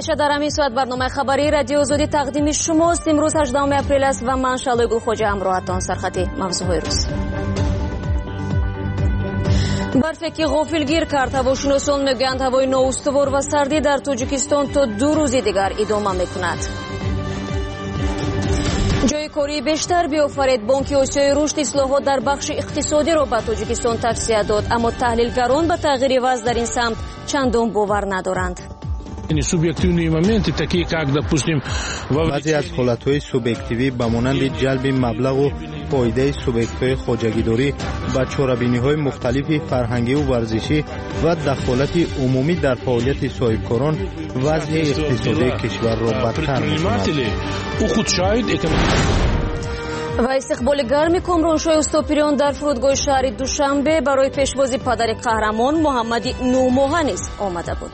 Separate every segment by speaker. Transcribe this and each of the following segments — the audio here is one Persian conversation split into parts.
Speaker 1: بخش در همین ساعت برنامه خبری رادیو آزادی تقدیم شماست. امروز 18 اپریل است و من شالوی گلخوجه همراهتان. سرخط موضوعهای روز: برفی که غافلگیر کرد. هواشناسان میگویند هوای نااستوار و سردی در تاجیکستان تا 2 روز دیگر ادامه میکند. جای کاری بیشتر بیافرید. بانک آسیای رشد اصلاحات در بخش اقتصادی را به تاجیکستان توصیه داد، اما تحلیلگران به تغییر وضع در این سمت چندان باور ندارند.
Speaker 2: بعضی از حالتهای سوبیکتیوی به مانند جلب مبلغ و فایده سوبیکت‌های خواجگیداری با چاره‌بینی‌های مختلف فرهنگی و ورزشی و دخالت عمومی در فعالیت صاحبکاران وضع اقتصادی کشور را بدتر می‌کند.
Speaker 1: و استقبال گرم کامرانشاه استاپیریان در فرودگاه شهر دوشنبه برای پیشوازی پدر قهرمان محمد 9 ماهه نیز آمده بود.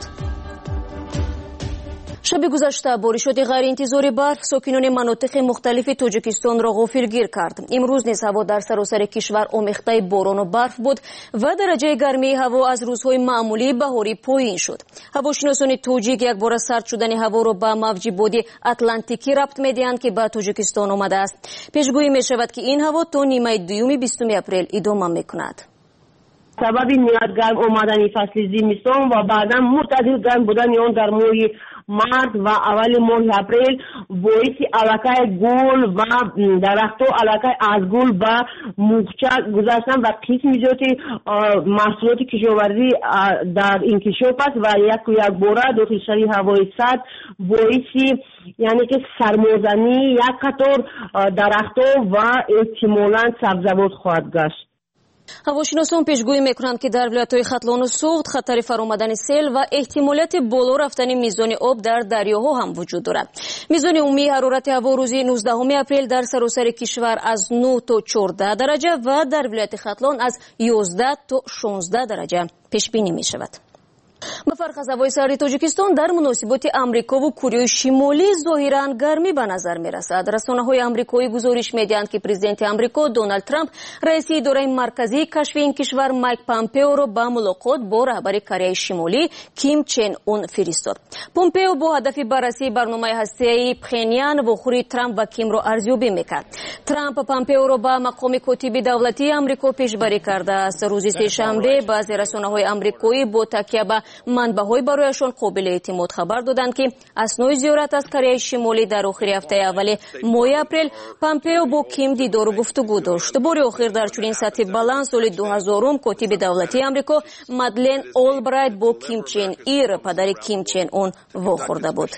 Speaker 1: شب گذشته بارشات غیرانتظاری برف ساکنان مناطق مختلف تاجیکستان را غافلگیر کرد. امروز نیز هوا در سراسر کشور آمیخته باران و برف بود و درجه گرمی هوا از روزهای معمولی بهاری پایین شد. هواشناسان تاجیک یک بار سرد شدن هوا را به موج بادی اتلانتیکی ربط می‌دهند که به تاجیکستان آمده است. پیشگویی می‌شود که این هوا تا نیمه دوم 20 اپریل ادامه می‌کند.
Speaker 3: سبب نیاد گرم آمدن فصل زمستان و بعدا معتدل گرم بودن آن در ماه مارس و اول ماه اپریل باعث علاقه گل و درخت‌ها علاقه از گل و مورچه گذاشتن و قسم زیاد محصولات کشاورزی در این کشور است و یک باره داخل شهر هوای سرد باعث یعنی که سرمازنی یک قطار درخت‌ها و احتمالاً سبزیجات خواهد گشت.
Speaker 1: هواشناسان پیشگویی میکنند که در ولایت‌های ختلان و سوخت خطر فرآمدن سیل و احتمالیت بالا رفتن میزان آب در دریاها هم وجود دارد. میزان عمومی حرارت هوا روز 19 اپریل در سراسر کشور از 9 تا 14 درجه و در ولایت ختلان از 11 تا 16 درجه پیش بینی می شود. به فرق از هوای سرد تاجیکستان در مناسبات امریکا و کره شمالی ظاهراً گرمی به نظر می رسد. رسانه‌های آمریکایی گزارش می‌دهند که پرزیدنت آمریکا دونالد ترامپ رئیس اداره مرکزی کشف این کشور مایک پامپئو را به ملاقات با رهبر کره شمالی کیم چن اون فرستاد. پامپئو با هدف بررسی برنامه هسته‌ای پخنیان و خوری ترامپ و کیم را ارزیابی می‌کرد. ترامپ پامپئو را به مقام کاتب دولتی آمریکا پیشبری کرده است. روز سه‌شنبه بعضی رسانه‌های آمریکایی با تکیه به منبع‌های برایشان قابل اعتماد خبر دادند که اثنای زیارت از کره شمالی در آخر هفته اول ماه اپریل پامپئو با کیم دیدار و گفتگو داشت. بار آخر در چنین سطح بلند سال 2000 کاتب دولتی آمریکا مادلین اولبرایت با کیم چن ایر پدر کیم چن اون واخورده بود.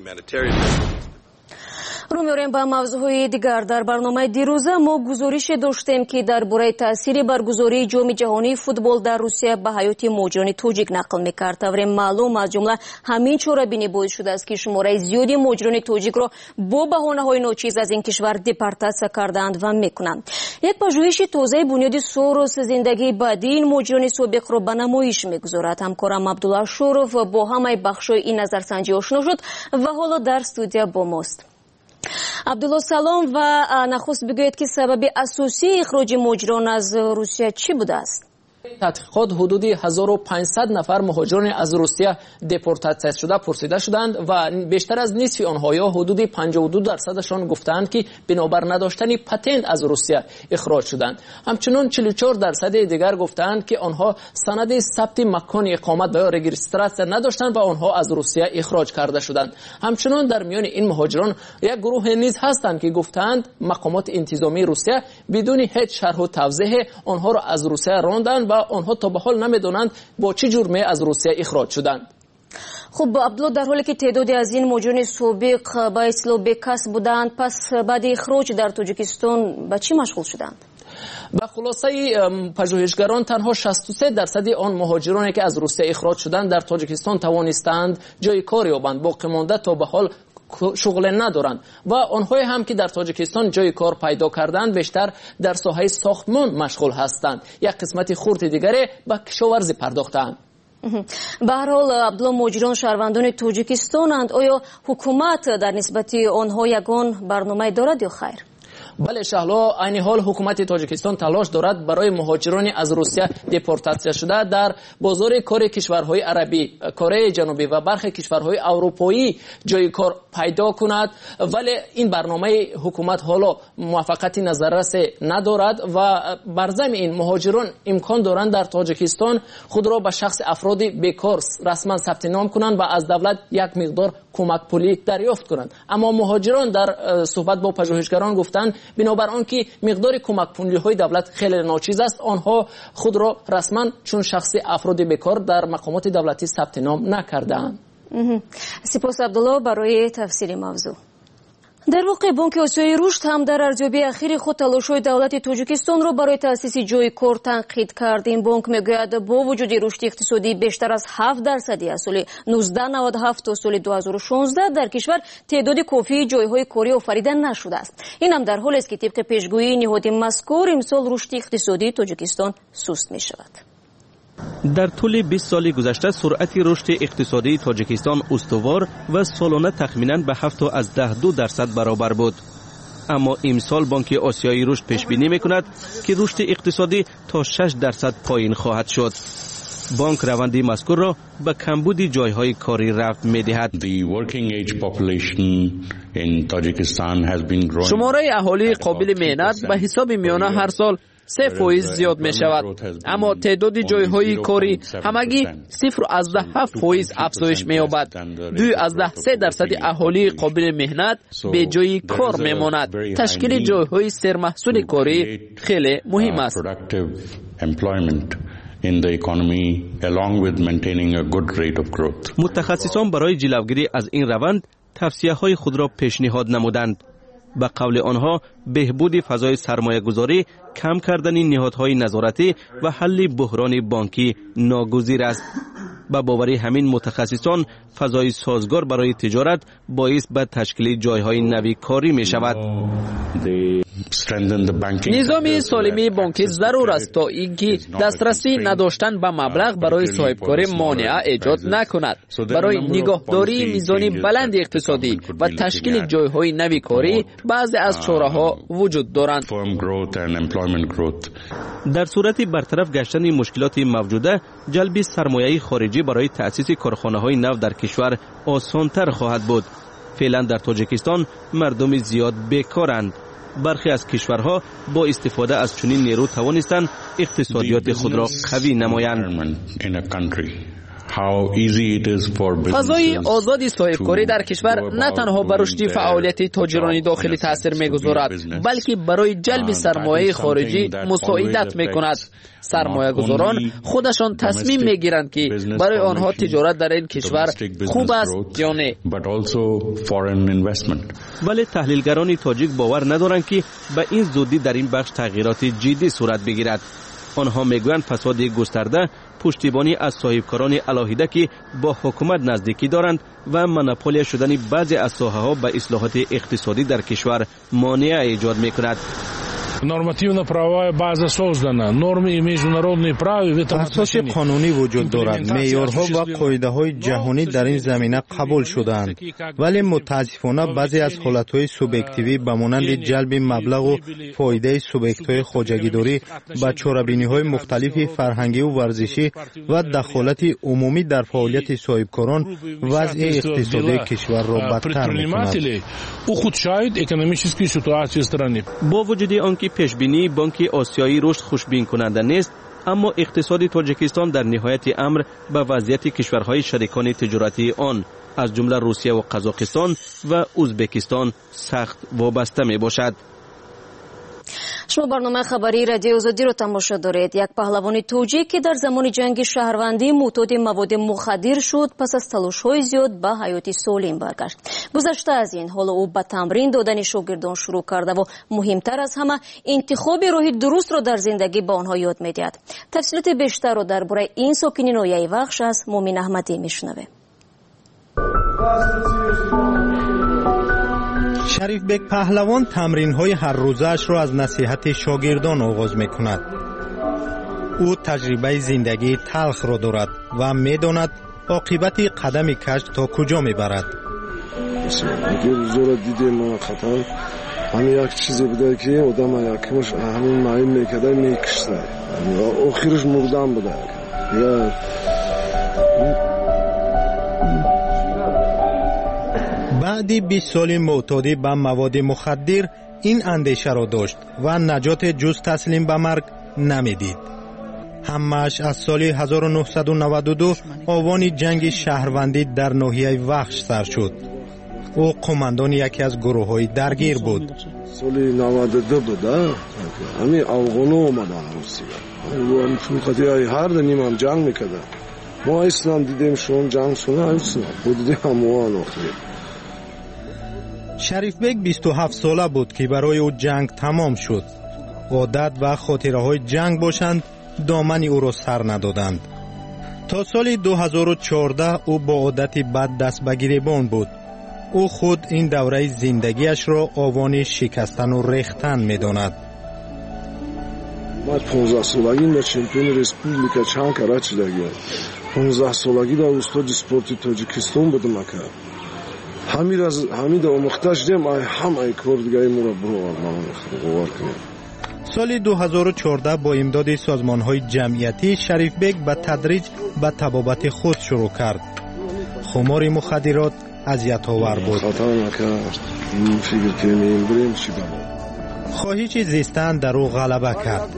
Speaker 1: رو می‌آوریم به موضوعهای دیگر. در برنامه دیروزه ما گزارش داشتیم که درباره تاثیر برگزاری جام جهانی فوتبال در روسیه به حیات مهاجران تاجیک نقل می‌کرد. طور معلوم از جمله همین چاره‌بینی باعث شده است که شماره زیادی مهاجران تاجیک را با بهانه‌های ناچیز از این کشور دپورتاسیون کردند و می‌کنند. یک پژوهش تازه بنیاد سوروس زندگی بعدی این مهاجران سابق را به نمایش می‌گذارد. همکارم عبدالله شوروف با همه بخش‌های این نظرسنجی آشنا شد و حالا در استودیو با ماست. عبدالله سلام و نخست بگویید که سبب اساسی اخراج مهاجران از روسیه چی بوده است؟
Speaker 4: تحقیقات حدود 1500 نفر مهاجران از روسیه دپورتاسیون شده پرسیده شدند و بیشتر از نصف آنها یا حدود 52% گفتند که بنابر نداشتن پتنت از روسیه اخراج شدند. همچنین 44% دیگر گفتند که آنها سند ثبت مکان اقامت یا رجیستراسیون نداشتند و آنها از روسیه اخراج کرده شدند. همچنین در میان این مهاجران یک گروه نیز هستند که گفتند مقامات انتظامی روسیه بدون هیچ شرح و توضیح آنها را از روسیه راندند و آنها تا به حال نمیدونند با چه جرمی از روسیه اخراج شدند.
Speaker 1: خب عبدالله، در حالی که تعدادی از این مهاجران سابق به اصطلاح بی‌کس بودند، پس بعد اخراج در تاجیکستان به چی مشغول شدند؟
Speaker 4: به خلاصه پژوهشگران تنها 63% آن مهاجرانی که از روسیه اخراج شدند در تاجیکستان توانستند جای کار یابند. باقی مانده تا به حال شغل ندارند و آنهایی هم که در تاجیکستان جای کار پیدا کردند بیشتر در ساحه ساختمان مشغول هستند. یک قسمت خرد دیگری به کشاورزی پرداختند.
Speaker 1: به هر حال عبدالله، مهاجران شهروندان تاجیکستانند. آیا حکومت در نسبت آنها یگان برنامه دارد یا خیر؟
Speaker 4: بله شهلا، عین حال حکومت تاجیکستان تلاش دارد برای مهاجران از روسیه دپورتاسیون شده در بازار کار کشورهای عربی، کره جنوبی و برخی کشورهای اروپایی جای کار پیدا کند، ولی این برنامه حکومت حالا موفقیت نظررس ندارد و بر ضمن این مهاجران امکان دارند در تاجیکستان خود را به شخص افراد بیکار رسما ثبت نام کنند و از دولت یک مقدار کمک پولی دریافت کنند. اما مهاجران در صحبت با پژوهشگران گفتند بنابر آنکه مقدار کمک پولی های دولت خیلی ناچیز است، آنها خود را رسما چون شخص افراد بیکار در مقامات دولتی ثبت نام نکردند.
Speaker 1: سپاس عبدالله برای تفسیر موضوع. در واقع بانک آسیایی رشد هم در ارزیابی اخیر خود تلاش‌های دولت تاجیکستان را برای تأسیس جای کار تنقید کرد. این بانک میگوید با وجود رشد اقتصادی بیشتر از 7% از سال 1997 تا سال 2016 در کشور تعداد کافی جایهای کاری آفریده نشده است. این هم در حالی است که طبق پیشگویی نهاد مذکور امسال رشد اقتصادی تاجیکستان سست می‌شود.
Speaker 5: در طول 20 سال گذشته سرعت رشد اقتصادی تاجیکستان استوار و سالانه تخمیناً به 7.12% برابر بود. اما امسال بانک آسیایی رشد پیش بینی می‌کند که رشد اقتصادی تا 6% پایین خواهد شد. بانک روند مذکور را به کمبود جایهای کاری رفت می‌دهد.
Speaker 6: شماره اهالی قابل مهنت به حساب میانه هر سال 3% زیاد می شود، اما تعداد جایهای کاری همگی 0.7% افزایش می یابد. 2.3% اهالی قابل مهنت به جای کار می ماند. تشکیل جایهای سرمحصول کاری خیلی مهم است.
Speaker 5: متخصصان برای جلوگیری از این روند توصیه‌های خود را پیشنهاد نمودند. به قول آنها بهبود فضای سرمایه گذاری، کم کردن نهادهای نظارتی و حل بحران بانکی ناگزیر است. به باور همین متخصصان فضای سازگار برای تجارت باعث به تشکیل جایهای نوی کاری می شود.
Speaker 6: نظام سالمی بانکی ضرور است تا اینکه دسترسی نداشتن به مبلغ برای صاحبکاری مانع ایجاد نکند. برای نگهداری میزان بلند اقتصادی و تشکیل جایهای نوی کاری بعضی از چاره‌ها وجود دارند.
Speaker 5: در صورت برطرف گشتن مشکلات موجوده، جلب سرمایه خارجی برای تأسیس کارخانه‌های نو در کشور آسان‌تر خواهد بود. فعلا در تاجیکستان مردم زیاد بیکارند. برخی از کشورها با استفاده از چنین نیرو توانستند اقتصادیات خود را قوی نمایند.
Speaker 6: فضای آزادی صاحبکاری در کشور نه تنها بر رشد فعالیت تاجران داخلی تاثیر می‌گذارد، بلکه برای جلب سرمایه خارجی مساعدت می‌کند. سرمایه گذاران خودشان تصمیم می‌گیرند که برای آنها تجارت در این کشور خوب است یا نه.
Speaker 5: ولی تحلیلگران تاجیک باور ندارند که به این زودی در این بخش تغییرات جدی صورت بگیرد. آنها میگویند فساد گسترده، پشتیبانی از صاحبکاران علاهیده که با حکومت نزدیکی دارند و مناپولیا شدن بعضی از ساحه‌ها به اصلاحات اقتصادی در کشور مانع ایجاد می‌کند.
Speaker 7: Нормативно правовая база создана, нормы и международные правила.
Speaker 2: اساس قانونی وجود دارد. معیارها و قاعده‌های جهانی در این زمینه قبول شده‌اند، ولی متاسفانه بعضی از حالت‌های سوبیکتیوی به مانند جلب مبلغ و فایده سوبیکت‌های خواجگیداری با چاره‌بینی‌های مختلف فرهنگی و ورزشی و دخالت عمومی در فعالیت صاحبکاران وضع اقتصادی کشور را بدتر می‌کند.
Speaker 5: با وجود آنکه پیشبینی بانک آسیایی رشد خوشبین کننده نیست، اما اقتصاد تاجیکستان در نهایت امر به وضعیت کشورهای شریکان تجارتی آن از جمله روسیه و قزاقستان و ازبکستان سخت وابسته می باشد.
Speaker 1: شما برنامه خبری رادیو آزادی رو تماشا دارید. یک پهلوان توجیک که در زمان جنگ شهروندی معتاد مواد مخدر شد، پس از تلاش‌های زیاد به حیات سالم برگشت. گذشته از این، حالا او به تمرین دادن شاگردان شروع کرده و مهمتر از همه انتخاب راه درست را در زندگی به آنها یاد می‌دهد. تفصیلات بیشتر را درباره این ساکنین نویای بخش از مومن احمدی میشنویم.
Speaker 2: شریف بک پهلوان تمرین‌های هر روزش را از نصیحت شاگردان آغاز می‌کند. او تجربه زندگی تلخ را دارد و می‌داند عاقبت قدم کش تا کجا می‌برد.
Speaker 8: اگه روزا را دیدیم خطر همین یک چیزی بوده که آدم یکمش همین معین میکده میکشته، آخرش مردن بوده.
Speaker 2: بعدی 20 سال معتادی به مواد مخدر این اندیشه را داشت و نجات جز تسلیم به مرگ نمیدید. همش از سال 1992 آوان جنگ شهروندی در ناحیه وخش سر شد. او قماندان یکی از گروه‌های درگیر بود.
Speaker 8: سال 92 بوده همین افغان‌ها اومدن روسیه. اون چون خاطر هر دنیم هم جنگ میکردن. ما اسلام دیدیم شون جنگ سونه هستن. دیدیم همون آخری.
Speaker 2: شریف بیگ 27 ساله بود که برای او جنگ تمام شد. عادت و خاطره های جنگ باشند دامن او را سر ندادند. تا سال 2014 او با عادت بد دست به گریبان بود. او خود این دوره زندگیش را آوان شکستن و ریختن می داند.
Speaker 8: من 15 سالگی در چمپیون ریسپوبلیکا چند کراچی دیگه 15 سالگی در استاد اسپورت تاجیکستان بودم که همین آموختش دیم همه کار دیگه مرا برو
Speaker 2: سال 2014 با امداد سازمان‌های جمعیتی شریف بیگ به تدریج به طبابت خود شروع کرد. خمار مخدرات اذیت‌آور بود. خواهش زیستن در او غلبه کرد.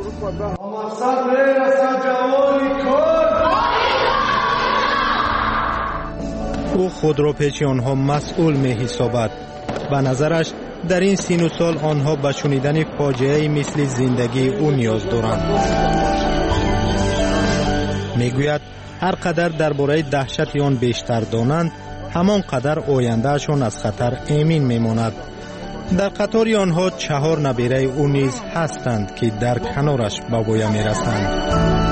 Speaker 2: او خود را پیش آنها مسئول می حسابد. به نظرش در این سین و سال آنها به شنیدن فاجعه مثل زندگی او نیاز دارند. میگوید هر قدر درباره دهشت آن بیشتر دانند همان قدر آیندهشان از خطر امین میماند. در قطار آنها 4 نبیره او نیز هستند که در کنارش به بویه میرسند.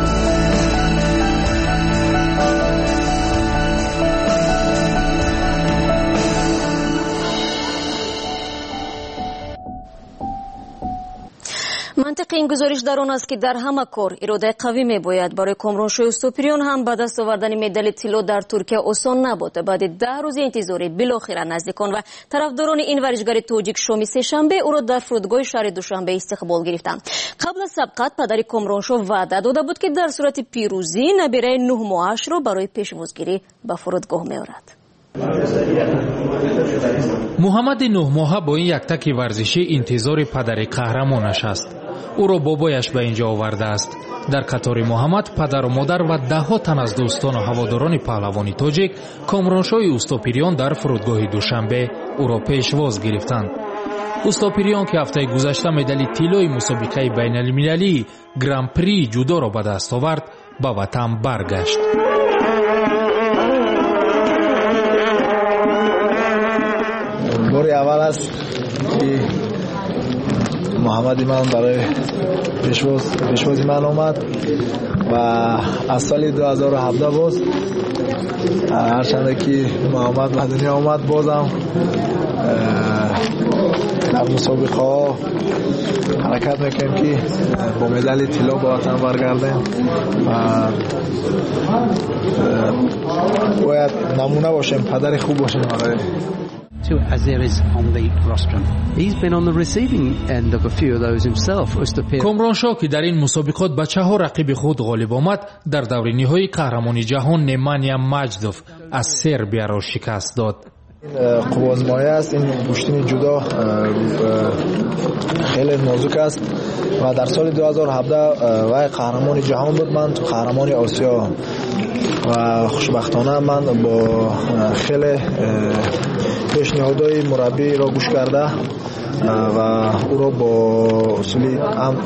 Speaker 1: منطق این گزارش در آن است که در همه کار اراده قوی می باید. برای کامرانشاه استوپریان هم به دست آوردن مدال طلا در ترکیه آسان نبود. بعد 10 روز انتظاری بالاخره نزدیکان و طرفداران این ورزشکار تاجیک شام سه‌شنبه او را در فرودگاه شهر دوشنبه استقبال گرفتند. قبل از سبقت پدر کامرانشاه وعده داده بود که در صورت پیروزی نبیره 9 ماهش را برای پیشوازگیری به فرودگاه می‌آورد.
Speaker 9: محمد 9 ماهه با این یک تک ورزشی انتظار پدر قهرمانش است. او را بابایش به اینجا آورده است. در قطار محمد پدر و مادر و 10 تن از دوستان و هواداران پهلوانی تاجیک کامرانشاه استوپریان در فرودگاه دوشنبه او را پیشواز گرفتند. استوپریان که هفته گذشته مدال طلای مسابقه بین المللی گران پری جودو را به دست آورد به وطن برگشت.
Speaker 10: بار اول است که محمدی من برای پیشوازی من آمد و از سال 2017 باز هرچنده که محمد به دنیا آمد بازم در مسابقه ها حرکت میکنیم که با مدال طلا به وطن برگردیم و باید نمونه باشیم، پدر خوب باشیم.
Speaker 11: To Azeris on the rostrum. He's been on the receiving end of a few of those himself.
Speaker 9: کامرانشاه که در این مسابقات به 4 رقیب خود غالب آمد در دور نهایی قهرمانی جهان نمانیا مجدوف از سربیا را شکست داد.
Speaker 10: قوازمایه است. این گوشتین جدا خیلی نازک است و در سال 2017 وای قهرمان جهان بود، من تو قهرمانی آسیا و خوشبختانه من با خیلی پیشنهادهای مربی را گوش کرده و او را با اصولی هم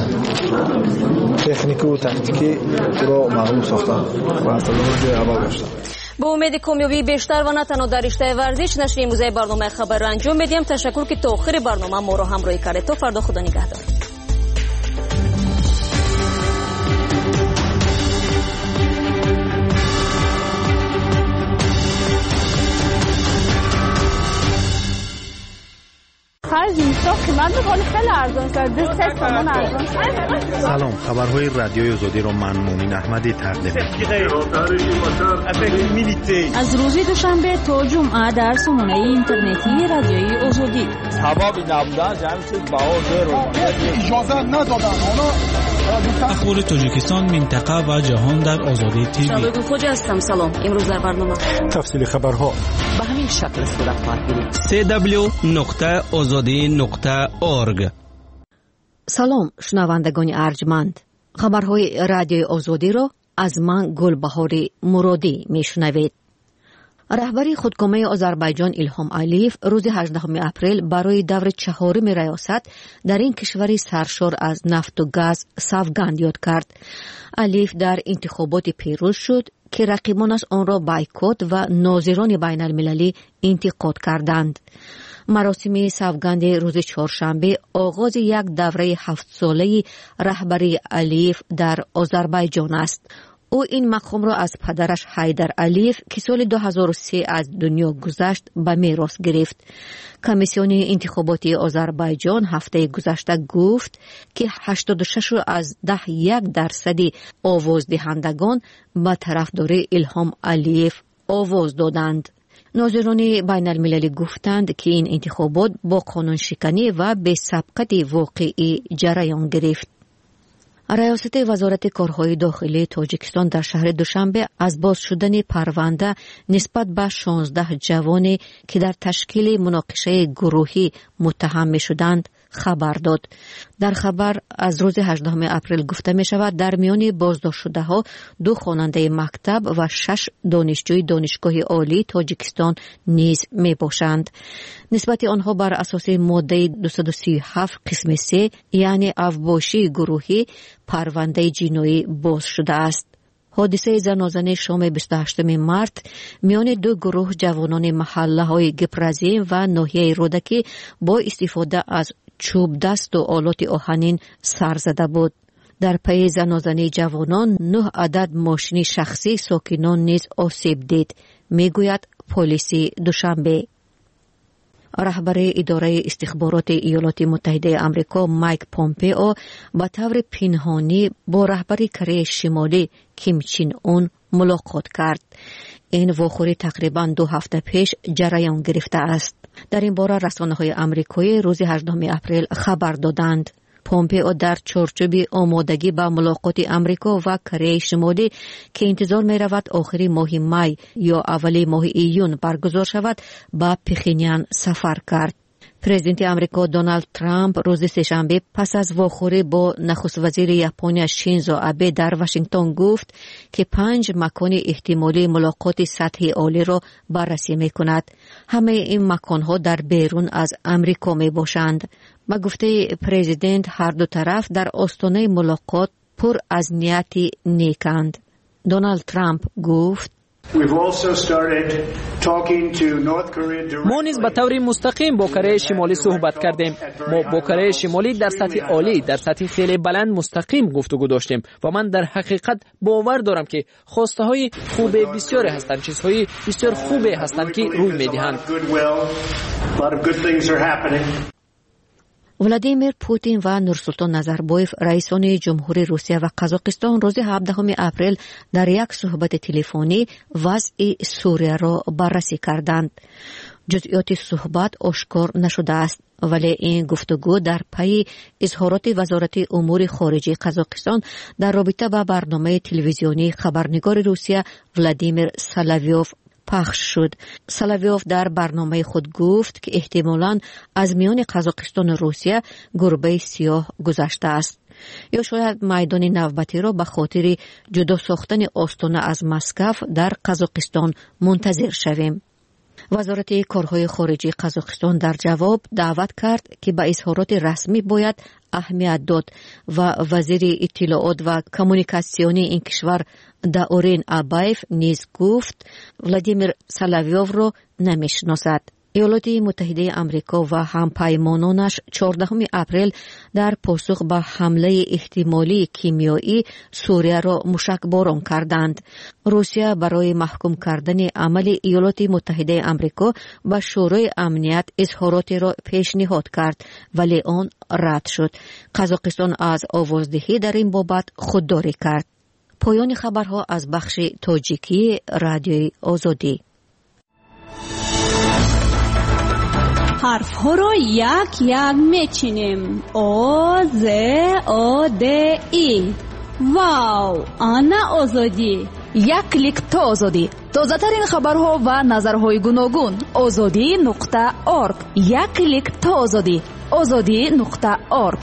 Speaker 10: تکنیکی و تاکتیکی او را مغلوب ساختم و اصلا جای اول داشتم.
Speaker 1: با امید کامیابی بیشتر و نه تنها در رشته ورزش نشر امروزه برنامه خبر را انجام میدیم. تشکر که تا آخر برنامه ما را همراهی کردید. تا فردا خدا نگهدار.
Speaker 2: سلام، خبرهای رادیوی آزادی را من مومن احمدی تقدیم
Speaker 12: از روز دوشنبه تا جمعه در سامانه اینترنتی رادیوی آزادی ثوابی نبودن همین چیز بها زیر اجازه ندادن.
Speaker 13: اخبار تاجیکستان، منطقه و جهان در آزادی تیوی.
Speaker 1: شبکه خوجا هستم. سلام. امروز در برنامه
Speaker 13: تفصیل خبرها
Speaker 6: به همین شکل صورت خواهد گرفت.
Speaker 5: www.azadi.org.
Speaker 14: سلام شنوندگان ارجمند. خبرهای رادیوی آزادی را از من گلبهار مرادی میشنوید. رهبری خودکامه آذربایجان ایلهام علیف روز 18 اپریل برای دور 4 ریاست در این کشوری سرشار از نفت و گاز سوگند یاد کرد. علیف در انتخابات پیروز شد که رقیبانش آن را بایکوت و ناظران بین المللی انتقاد کردند. مراسم سوگند روز چهارشنبه آغاز یک دوره 7 ساله رهبری علیف در آذربایجان است. او این مقام را از پدرش حیدر علیف که سال 2003 از دنیا گذشت به میراث گرفت. کمیسیون انتخاباتی آذربایجان هفته گذشته گفت که 86 از 1% آواز دهندگان به طرفدار ایلهام علیف آواز دادند. ناظران بین المللی گفتند که این انتخابات با قانون شکنی و به سبقت واقعی جریان گرفت. ریاست وزارت کارهای داخلی تاجیکستان در شهر دوشنبه از باز شدن پرونده نسبت به 16 جوانی که در تشکیل مناقشه گروهی متهم می شدند خبر داد. در خبر از روز 18 اپریل گفته می شود در میان بازداشت شده ها 2 خواننده مکتب و 6 دانشجوی دانشگاه عالی تاجیکستان نیز می باشند. نسبت آنها بر اساس ماده 237 قسم 3 یعنی افباشی گروهی پرونده جنایی باز شده است. حادثه زنازنه شام 28 مارت میان 2 گروه جوانان محله های گپرزیم و ناحیه رودکی با استفاده از چوب دست و آلات آهنین سر زده بود. در پی زنازنه جوانان 9 عدد ماشین شخصی ساکنان نیز آسیب دید، میگوید پلیس دوشنبه. رهبر اداره استخبارات ایالات متحده آمریکا مایک پومپئو به طور پنهانی با رهبر کره شمالی کیم چین اون ملاقات کرد. این واقعه تقریباً 2 هفته پیش جریان گرفته است. در این باره رسانه‌های آمریکایی روز 18 اپریل خبر دادند. پومپئو در چارچوب آمادگی به ملاقات آمریکا و کره شمالی که انتظار می رود آخر ماه می یا اول ماه ایون برگزار شود به پخینیان سفر کرد. پرزیدنت آمریکا دونالد ترامپ روز سه‌شنبه پس از واخوری با نخست وزیر ژاپن شینزو آبه در واشنگتن گفت که 5 مکان احتمالی ملاقات سطحی عالی را بررسی می کند. همه این مکانها در بیرون از آمریکا می باشند. با گفته پرزیدنت هر دو طرف در آستانه ملاقات پر از نیتی نیکند. دونالد ترامپ گفت
Speaker 6: ما نیز به طور مستقیم با کره شمالی صحبت کردیم. ما با کره شمالی در سطح عالی، در سطح خیلی بلند مستقیم گفتگو داشتیم و من در حقیقت باور دارم که خواسته های خوب بسیاری هستند، چیزهای بسیار خوبی هستند که روی میدهند.
Speaker 14: ولادیمیر پوتین و نورسولطان نظربایف رئیسان جمهوری روسیه و قزاقستان روز 17 اپریل در یک صحبت تلفنی وضع سوریه را بررسی کردند. جزئیات صحبت آشکار نشده است، ولی این گفتگو در پی اظهارات وزارت امور خارجه قزاقستان در رابطه با برنامه تلویزیونی خبرنگار روسیه ولادیمیر سلاویوف پخش شد. سلاویوف در برنامه خود گفت که احتمالاً از میان قزاقستان و روسیه گربه سیاه گذشته است. یا شاید میدان نوبتی را به خاطر جدا ساختن آستانه از مسکو در قزاقستان منتظر شویم. وزارت کارهای خارجه قزاقستان در جواب دعوت کرد که به اظهارات رسمی باید اهمیت داد و وزیر اطلاعات و کمونیکاسیونی این کشور داورین آبایف نیز گفت ولادیمیر سلاویوف را نمیشناسد. ایالات متحده آمریکا و همپیمانانش 14 اپریل در پاسخ به حمله احتمالی کیمیایی سوریه را موشکباران کردند. روسیه برای محکوم کردن عمل ایالات متحده آمریکا و شورای امنیت اظهاراتی را پیشنهاد کرد، ولی آن رد شد. قزاقستان از آوازدهی در این بابت خودداری کرد. پایان خبرها از بخش تاجیکی رادیوی آزادی.
Speaker 15: حرف ها رو یک یک میچینیم. او ز او د ای. واو، آنا آزادی.
Speaker 16: یک کلیک تا آزادی. تازه ترین خبرها و نظرهای گوناگون. azadi.org. یک کلیک تا آزادی. azadi.org.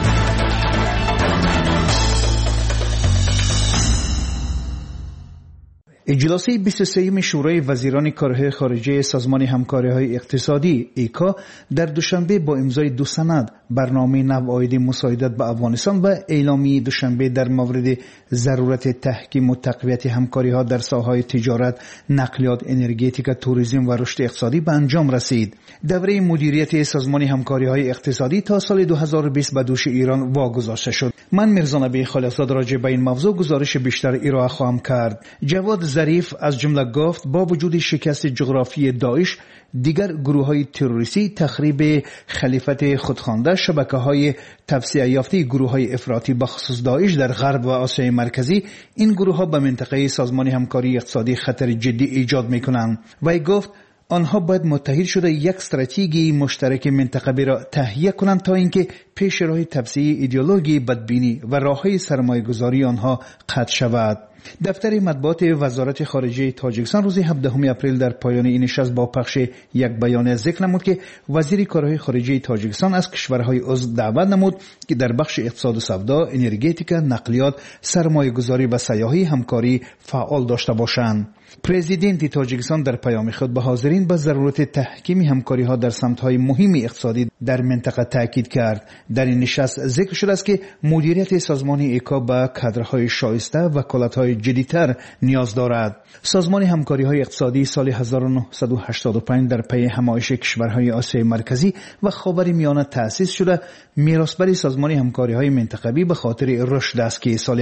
Speaker 17: اجلاس 23 شورای وزیران کارهای خارجه سازمان همکاری‌های اقتصادی ایکا در دوشنبه با امضای 2 سند برنامه نوع‌آیدی مساعدت به افغانستان و اعلامیه دوشنبه در مورد ضرورت تحکیم و تقویت همکاری‌ها در ساحه‌های تجارت، نقلیات، انرژتیک، توریسم و رشد اقتصادی به انجام رسید. دوره مدیریت سازمان همکاری‌های اقتصادی تا سال 2020 به دوش ایران واگذاشته شد. من میرزا نبی خالص‌زاده راجع به این موضوع گزارش بیشتر ارائه خواهم کرد. جواد ظریف از جمله گفت با وجود شکست جغرافی داعش، دیگر گروه‌های تروریستی، تخریب خلیفت خودخوانده، شبکه‌های توسعه یافته گروه‌های افراطی بخصوص داعش در غرب و آسیای مرکزی، این گروه‌ها به منطقه سازمان همکاری اقتصادی خطر جدی ایجاد می‌کنند. وی گفت آنها باید متحد شده یک استراتژی مشترک منطقه‌ای را تهیه کنند تا اینکه پیش راه توسعه ایدئولوژی بدبینی و راه‌های سرمایه‌گذاری آنها قطع شود. دفتر مطبوعات وزارت خارجه تاجیکستان روز 17 اپریل در پایان این نشست با پخش یک بیانیه ذکر نمود که وزیر کارهای خارجه تاجیکستان از کشورهای عضو دعوت نمود که در بخش اقتصاد و سودا، انرژتیک، نقلیات، سرمایه‌گذاری و سیاحت همکاری فعال داشته باشند. پرزیدنت تاجیکستان در پیام خود به حاضرین به ضرورت تحکیم همکاری‌ها در سمت‌های مهم اقتصادی در منطقه تاکید کرد. در این نشست ذکر شده است که مدیریت سازمان ایکا به کادرهای شایسته و وکالت‌های جدیدتر نیاز دارد. سازمان همکاری‌های اقتصادی سال 1985 در پی همایش کشورهای آسیای مرکزی و خاورمیانه تأسیس شده. میراثبر سازمان همکاری‌های منطقه‌ای به خاطر رشد است که سال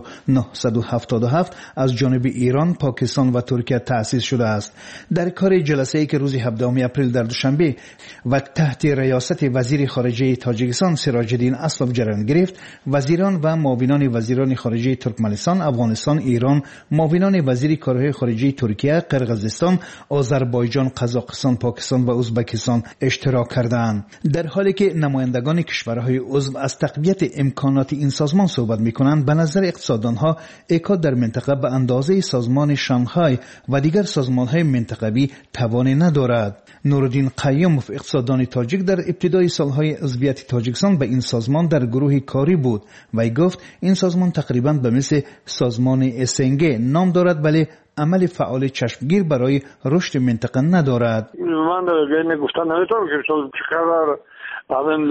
Speaker 17: 1977 از جانب ایران، پاکستان و ترکیه تأسیس شده است. در کار جلسه‌ای که روز 17 اپریل در دوشنبه و تحت ریاست وزیر خارجه تاجیکستان سراج الدین اسلف جریان گرفت، وزیران و معاونان وزیران خارجه ترکمنستان، افغانستان، ایران، معاونان وزیر کارهای خارجه ترکیه، قرقیزستان، آذربایجان، قزاقستان، پاکستان و ازبکستان اشتراک کردند. در حالی که نمایندگان کشورهای عضو از تقویت امکانات این سازمان صحبت می‌کنند، به نظر اقتصاددانها ایکا در منطقه به اندازه سازمان شانگهای و دیگر سازمان‌های منطقه‌ای توان ندارد. نورالدین قیوموف اقتصاددان تاجیک در ابتدای سالهای عضویت تاجیکستان به این سازمان در گروه کاری بود و گفت این سازمان تقریباً به مثل سازمان اسنگ نام دارد ولی عمل فعال چشمگیر برای رشد منطقه ندارد.
Speaker 18: من بین گفتن نمیتونم که چقدر همین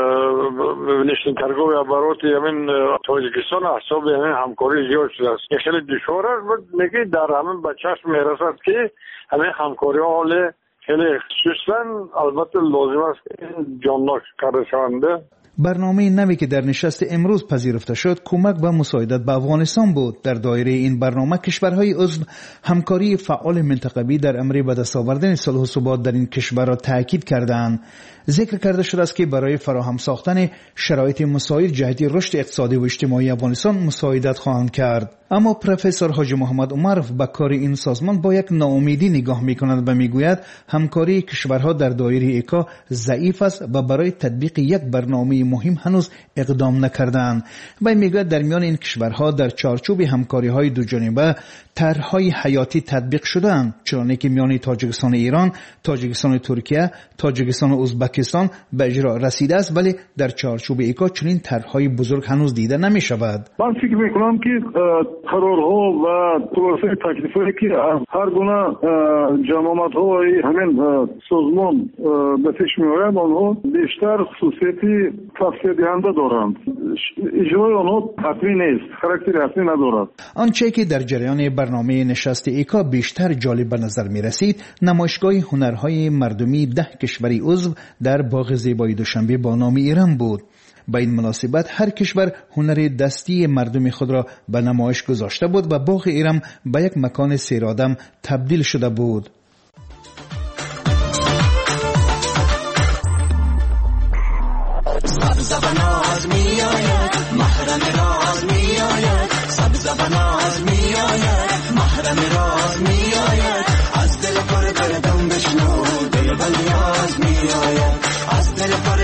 Speaker 18: نشین ترگوی عبارات همین تاجیکستان حساب همین همکاری زیاد شده است. خیلی دشوار است میگه در همین به چشم میرسد که همین همکاری حال خیلی خصوصا البته لازم است که جانناک کرده شونده.
Speaker 17: برنامه نوی که در نشست امروز پذیرفته شد کمک و مساعدت به افغانستان بود. در دایره این برنامه کشورهای عضو همکاری فعال منطقه‌ای در امر به دست آوردن صلح و ثبات در این کشورها تاکید کردند. ذکر کرده شده است که برای فراهم ساختن شرایط مساعد جهت رشد اقتصادی و اجتماعی افغانستان مساعدت خواهند کرد. اما پروفسور حاجی محمد عمرف به کار این سازمان با یک ناامیدی نگاه می‌کند و میگوید همکاری کشورها در دایره ایکا ضعیف است و برای تطبیق یک برنامه مهم هنوز اقدام نکردند. و میگوید در میان این کشورها در چارچوب همکاری‌های دو جانبه طرح‌های حیاتی تطبیق شده‌اند، چنانکه میان تاجیکستان ایران، تاجیکستان ترکیه، تاجیکستان و ازبکستان به اجرا رسیده است، ولی در چارچوب ایکا چنین طرح‌های بزرگ هنوز دیده نمی‌شود.
Speaker 19: من فکر می‌کنم که قرارها و خلاصه تکلیفایی که هر گونه جماعت‌ها و همین سازمان به پیش می‌آیند آنها بیشتر خصوصیتی توسعه دهنده دارند. اجرای آنها حتمی نیست، خاراکتر حتمی ندارد.
Speaker 17: آنچه که در جریان برنامه نشست ایکا بیشتر جالب به نظر می‌رسید نمایشگاه هنرهای مردمی 10 کشوری عضو در باغ زیبای دوشنبه با نام ایران بود. با این مناسبت هر کشور هنر دستی مردم خود را به نمایش گذاشته بود و باغ ایران به یک مکان سیرآدم تبدیل شده بود.
Speaker 20: سبز و ناز می آید محرم راز می آید، سبز و ناز می آید محرم راز می آید، از دل پر گردم بشنو دل بلیاز می آید.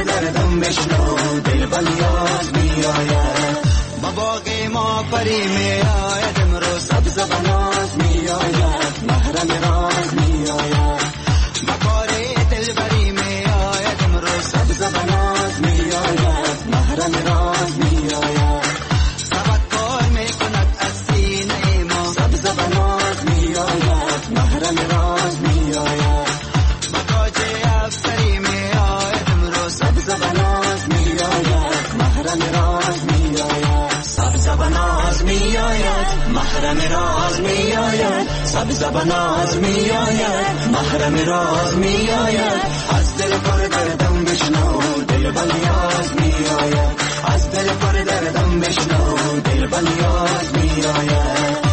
Speaker 20: دردم بشنو دل بلیاز میآید با باغ ما پری میآید امروز سبز بناز میآید محرم راز میآید با کار دلبری میآید امروز سبز بناز میآید محرم راز میآید سبک کار میکند از سینه ما سبز بناز میآید محرم راز میآید با تاج افسری میآید امروز سبز بناز میآید محرم راز میآید سبز بناز میآید محرم راز میآید سبز بناز میآید محرم راز میآید از دل پر دردم بشنو دل بلیاز میآید از دل پر دردم بشنو دل بلیاز میآید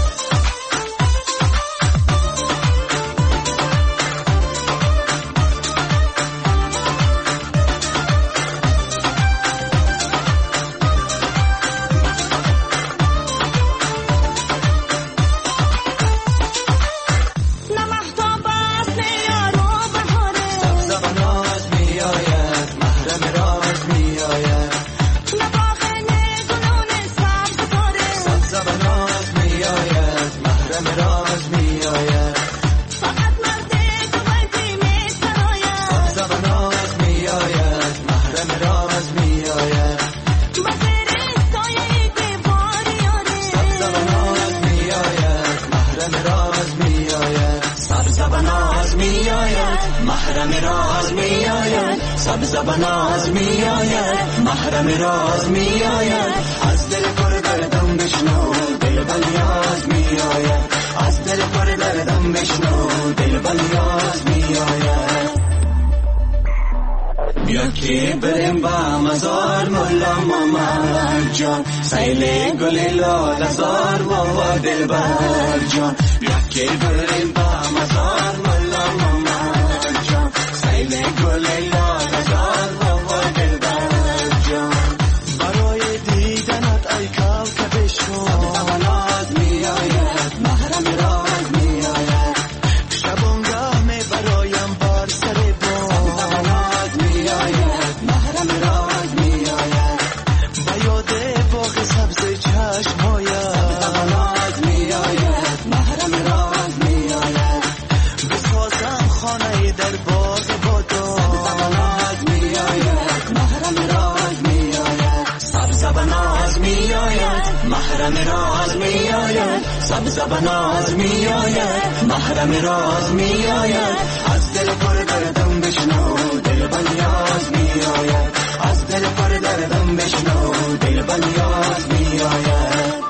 Speaker 20: سبز بناز میآید محرم راز میآید از دل پر دردم بشنو دل بلیاز میآید از دل پر دردم بشنو دل بلیاز میآید بیا که بریم با مزار مولا محمد جان سیل گل لال زار و دلبر جان بیا که بریم با مزار مولا محمد جان سیل گل لال محرم راز میآید سبز بناز میآید محرم راز میآید از دل پر دردم بشنو دل بلیاز میآید از دل پر دردم بشنو دل بلیاز میآید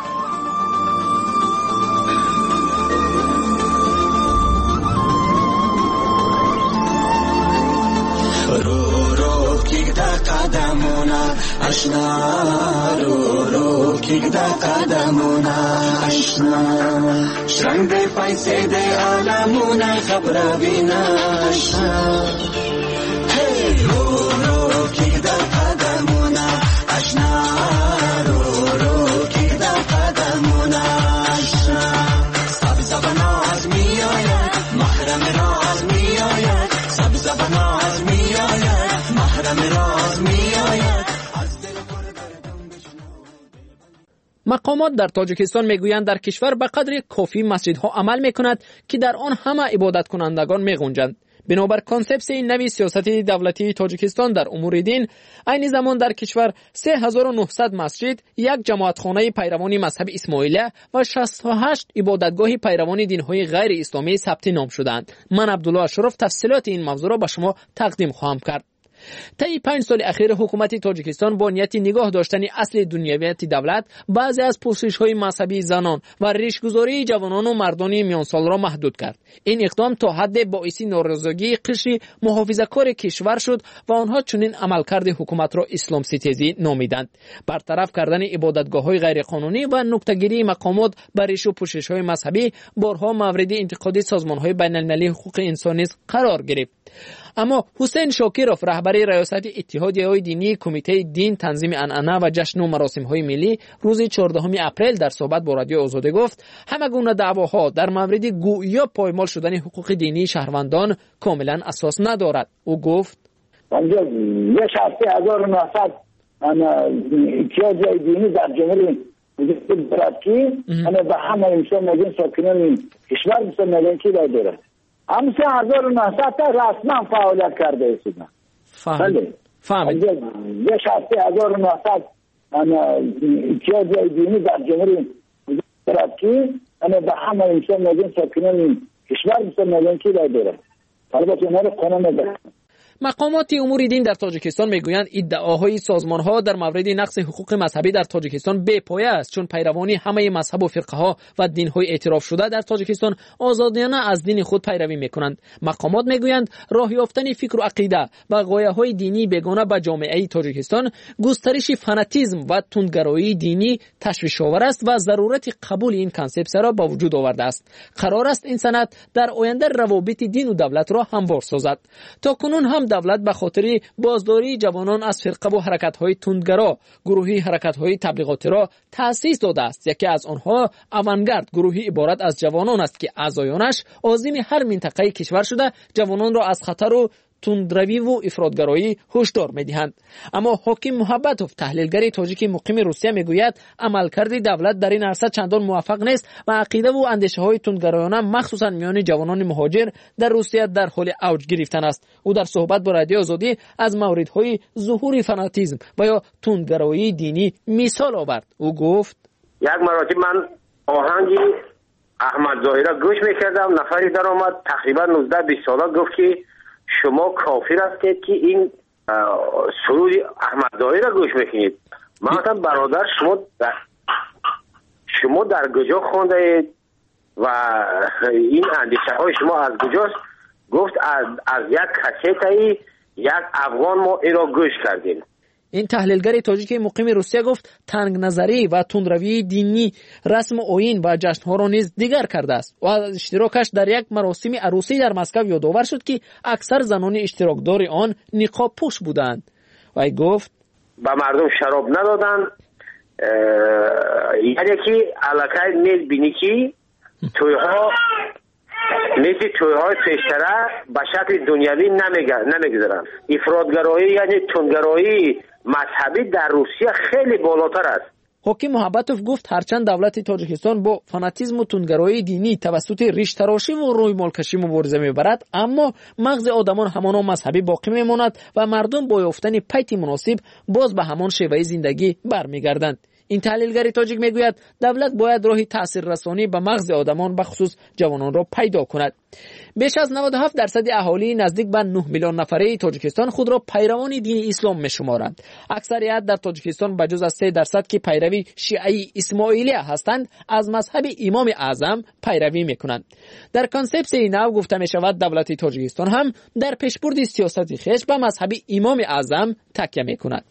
Speaker 20: قدمونا اشنا رو کیگدا قدمونا اشنا شرنگ دی پیسه دی عالمونا خبر بینا اشنا هی رو کیگدا قدمونا اشنا رو کیگدا قدمونا اشنا سبز بناز میآید محرم راز میآید سبز بناز میآید محرم راز میآید.
Speaker 6: مقامات در تاجیکستان میگویند در کشور به قدر کافی مسجدها عمل میکند که در آن همه عبادت کنندگان میگنجند. بنابر کانسپت نوی سیاست دولتی تاجیکستان در امور دین، عین زمان در کشور 3900 مسجد، یک جماعتخانه پیروان مذهب اسماعیلیه و 68 عبادتگاه پیروان دینهای غیر اسلامی ثبت نام شدند. من عبدالله اشرف تفصیلات این موضوع را به شما تقدیم خواهم کرد. طی 5 سال اخیر حکومت تاجیکستان با نیت نگاه داشتن اصل دنیویت دولت بعضی از پوشش‌های مذهبی زنان و ریشگذاری جوانان و مردان میانسال را محدود کرد. این اقدام تا حد باعث ناراضگی قشر محافظه‌کار کشور شد و آنها چنین عملکرد حکومت را اسلام ستیزی نامیدند. برطرف کردن عبادتگاه‌های غیرقانونی و نکته‌گیری مقامات بر ریش و پوشش‌های مذهبی بارها مورد انتقاد سازمان‌های بین‌المللی حقوق انسانی قرار گرفت. اما حسین شاکرов رهبر ریاست اتحادیه‌های دینی کمیته دین تنظیم عنعنه و جشن و مراسم‌های ملی روز 14 اپریل در صحبت با رادیو آزادی گفت همه گونه دعواها در مورد گویا پایمال شدن حقوق دینی شهروندان کاملا اساس ندارد. او گفت
Speaker 21: اونجا یک هفته 1900 امتیاز دینی در جمهوری وجود دارد که به همه انسان نگین ساکنان کشور بسن نگین که داره. همسه 1900 تا رسما فعالیت کرده ایستدن.
Speaker 6: فهمید.
Speaker 21: یک هفته 1900 امتیاز دینی در جمهوری وجود دارد که به همه انسان نگین ساکنان کشور بسن نگین که داره. البته اینا رو قانون نداره.
Speaker 6: مقامات امور دین در تاجیکستان میگویند ادعاهای سازمان‌ها در مورد نقض حقوق مذهبی در تاجیکستان بی‌پایه است، چون پیروانی همه مذهب و فرقه‌ها و دین‌های اعتراف شده در تاجیکستان آزادانه از دین خود پیروی می‌کنند. مقامات میگویند راه یافتن فکر و عقیده و غایه‌های دینی بیگانه به جامعه تاجیکستان گسترش فناتیسم و تندگرایی دینی تشویش‌آور است و ضرورت قبول این کانسپت را به وجود آورده است. قرار است این سند در آینده روابط دین و دولت را هموار سازد. تاکنون هم دولت به خاطر بازداری جوانان از فرقه و حرکت‌های تندگرا گروهی حرکت‌های تبلیغاتی را تأسیس داده است. یکی از آنها اوانگارد گروهی عبارت از جوانان است که اعضایانش عازم هر منطقه کشور شده جوانان را از خطر و تندروی و افراطگرایی هشدار می‌دهند. اما حاکم محبتوف تحلیلگر تاجیک مقیم روسیه میگوید عملکرد دولت در این عرصه چندان موفق نیست و عقیده و اندیشه‌های تندگرایانه مخصوصا میان جوانان مهاجر در روسیه در حال اوج گرفتن است. او در صحبت با رادیو آزادی از موردهای ظهور فناتیسم و یا تندگرایی دینی مثال آورد. او گفت
Speaker 22: یک مراتب من آهنگی احمد ظاهری گوش می‌کردم، نفری در آمد تقریبا 19-20 ساله گفت که شما کافر هستید که این سرود احمد ظاهری را گوش میکنید. من گفتم برادر شما در کجا خوانده اید و این اندیشه های شما از کجاست؟ گفت از یک کسیت یک افغان ما این را گوش کردیم.
Speaker 6: این تحلیلگر تاجیک مقیم روسیه گفت تنگ نظری و تندروی دینی رسم آیین و جشن‌ها را نیز دیگر کرده است و از اشتراکش در یک مراسم عروسی در مسکو یادآور شد که اکثر زنان اشتراکدار آن نقاب پوش بودند. و گفت
Speaker 22: به مردم شراب ندادند، یعنی که علاقه نیز بینی که تویها مثل تویهای پیشتره به شکل دنیوی نمیگذارند. افراطگرایی یعنی تندگرایی مذهبی در روسیه خیلی بالاتر است.
Speaker 6: حاکم محبتوف گفت هرچند دولت تاجیکستان با فناتیسم و تندگرایی دینی توسط ریش تراشی و روی مالکشی مبارزه میبرد، اما مغز آدمان همان مذهبی باقی میماند و مردم با یافتن پیت مناسب باز به همان شیوه زندگی برمیگردند. این تحلیلگر تاجیک میگوید دولت باید راهی تاثیررسانی به مغز آدمان به خصوص جوانان را پیدا کند. بیش از 97% اهالی نزدیک به 9 میلیون نفره تاجیکستان خود را پیروان دین اسلام میشمارند. اکثریت در تاجیکستان بجز از 3% که پیروی شیعی اسماعیلیه هستند از مذهب امام اعظم پیروی میکنند. در کانسپت نو گفته می شود دولت تاجیکستان هم در پیشبرد سیاست خویش به مذهب امام اعظم تکیه میکند.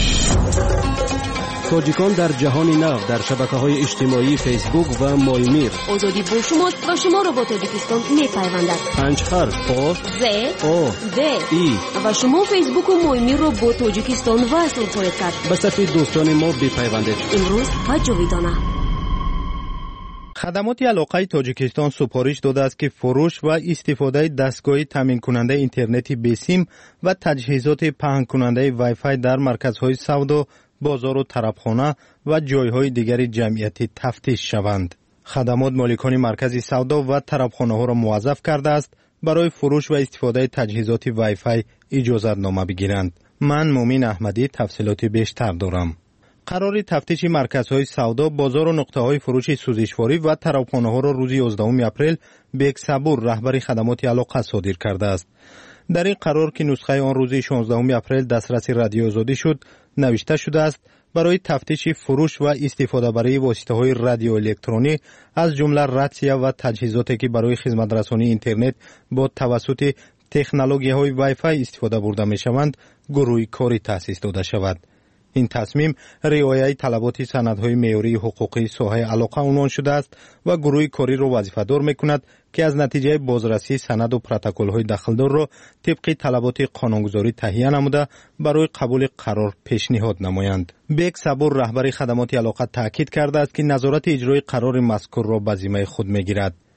Speaker 5: تاجیکان در جهان نو در شبکه‌های اجتماعی فیسبوک و مایمیر.
Speaker 1: آزادی با شماست و شما را با تاجیکستان می‌پیوندد.
Speaker 5: 5 حرف آ
Speaker 1: ز
Speaker 5: آ
Speaker 1: د
Speaker 5: ای
Speaker 1: و شما فیسبوک و مایمیر را با تاجیکستان وصل خواهید کرد.
Speaker 5: به صفحه دوستان ما بپیوندید.
Speaker 1: امروز و جاویدانه.
Speaker 2: خدمات علاقه تاجیکستان سفارش داده است که فروش و استفاده دستگاه تامین کننده اینترنتی بسیم و تجهیزات پهن کننده وای فای در مرکزهای سودا، بازار و طرفخانه و جایهای دیگر جمعیتی تفتیش شوند. خدمات مالکان مرکز سودا و طرفخانه ها را موظف کرده است برای فروش و استفاده تجهیزات وای فای اجازت نامه بگیرند. من مومین احمدی تفصیلات بیشتر دارم. قرار تفتیش مرکزهای سودا، بازار و نقطه‌های فروش سوزشواری و طرفخانه‌ها را روز 11 اپریل بیگ صبور رهبر خدمات علاقه صادر کرده است. در این قرار که نسخه آن روز 16 اپریل دسترس رادیو آزادی شد، نوشته شده است برای تفتیش فروش و استفاده برای واسطه‌های رادیو الکترونی از جمله رادیو و تجهیزاتی که برای خدمت رسانی اینترنت با توسط تکنولوژی‌های وای فای استفاده برده می‌شوند، گروهی کاری تأسیس داده شود. این تصمیم رعایت طلبات سندهای معیاری حقوقی ساحه علاقه عنوان شده است و گروه کاری را وظیفه‌دار می‌کند که از نتیجه بازرسی سند و پروتکل‌های داخلدار را طبق طلبات قانونگذاری تهیه نموده برای قبول قرار پیشنهاد نمایند. بیگ صبور رهبر خدمات علاقه تاکید کرده است که نظارت اجرای قرار مذکور را به ذمه خود می‌گیرد.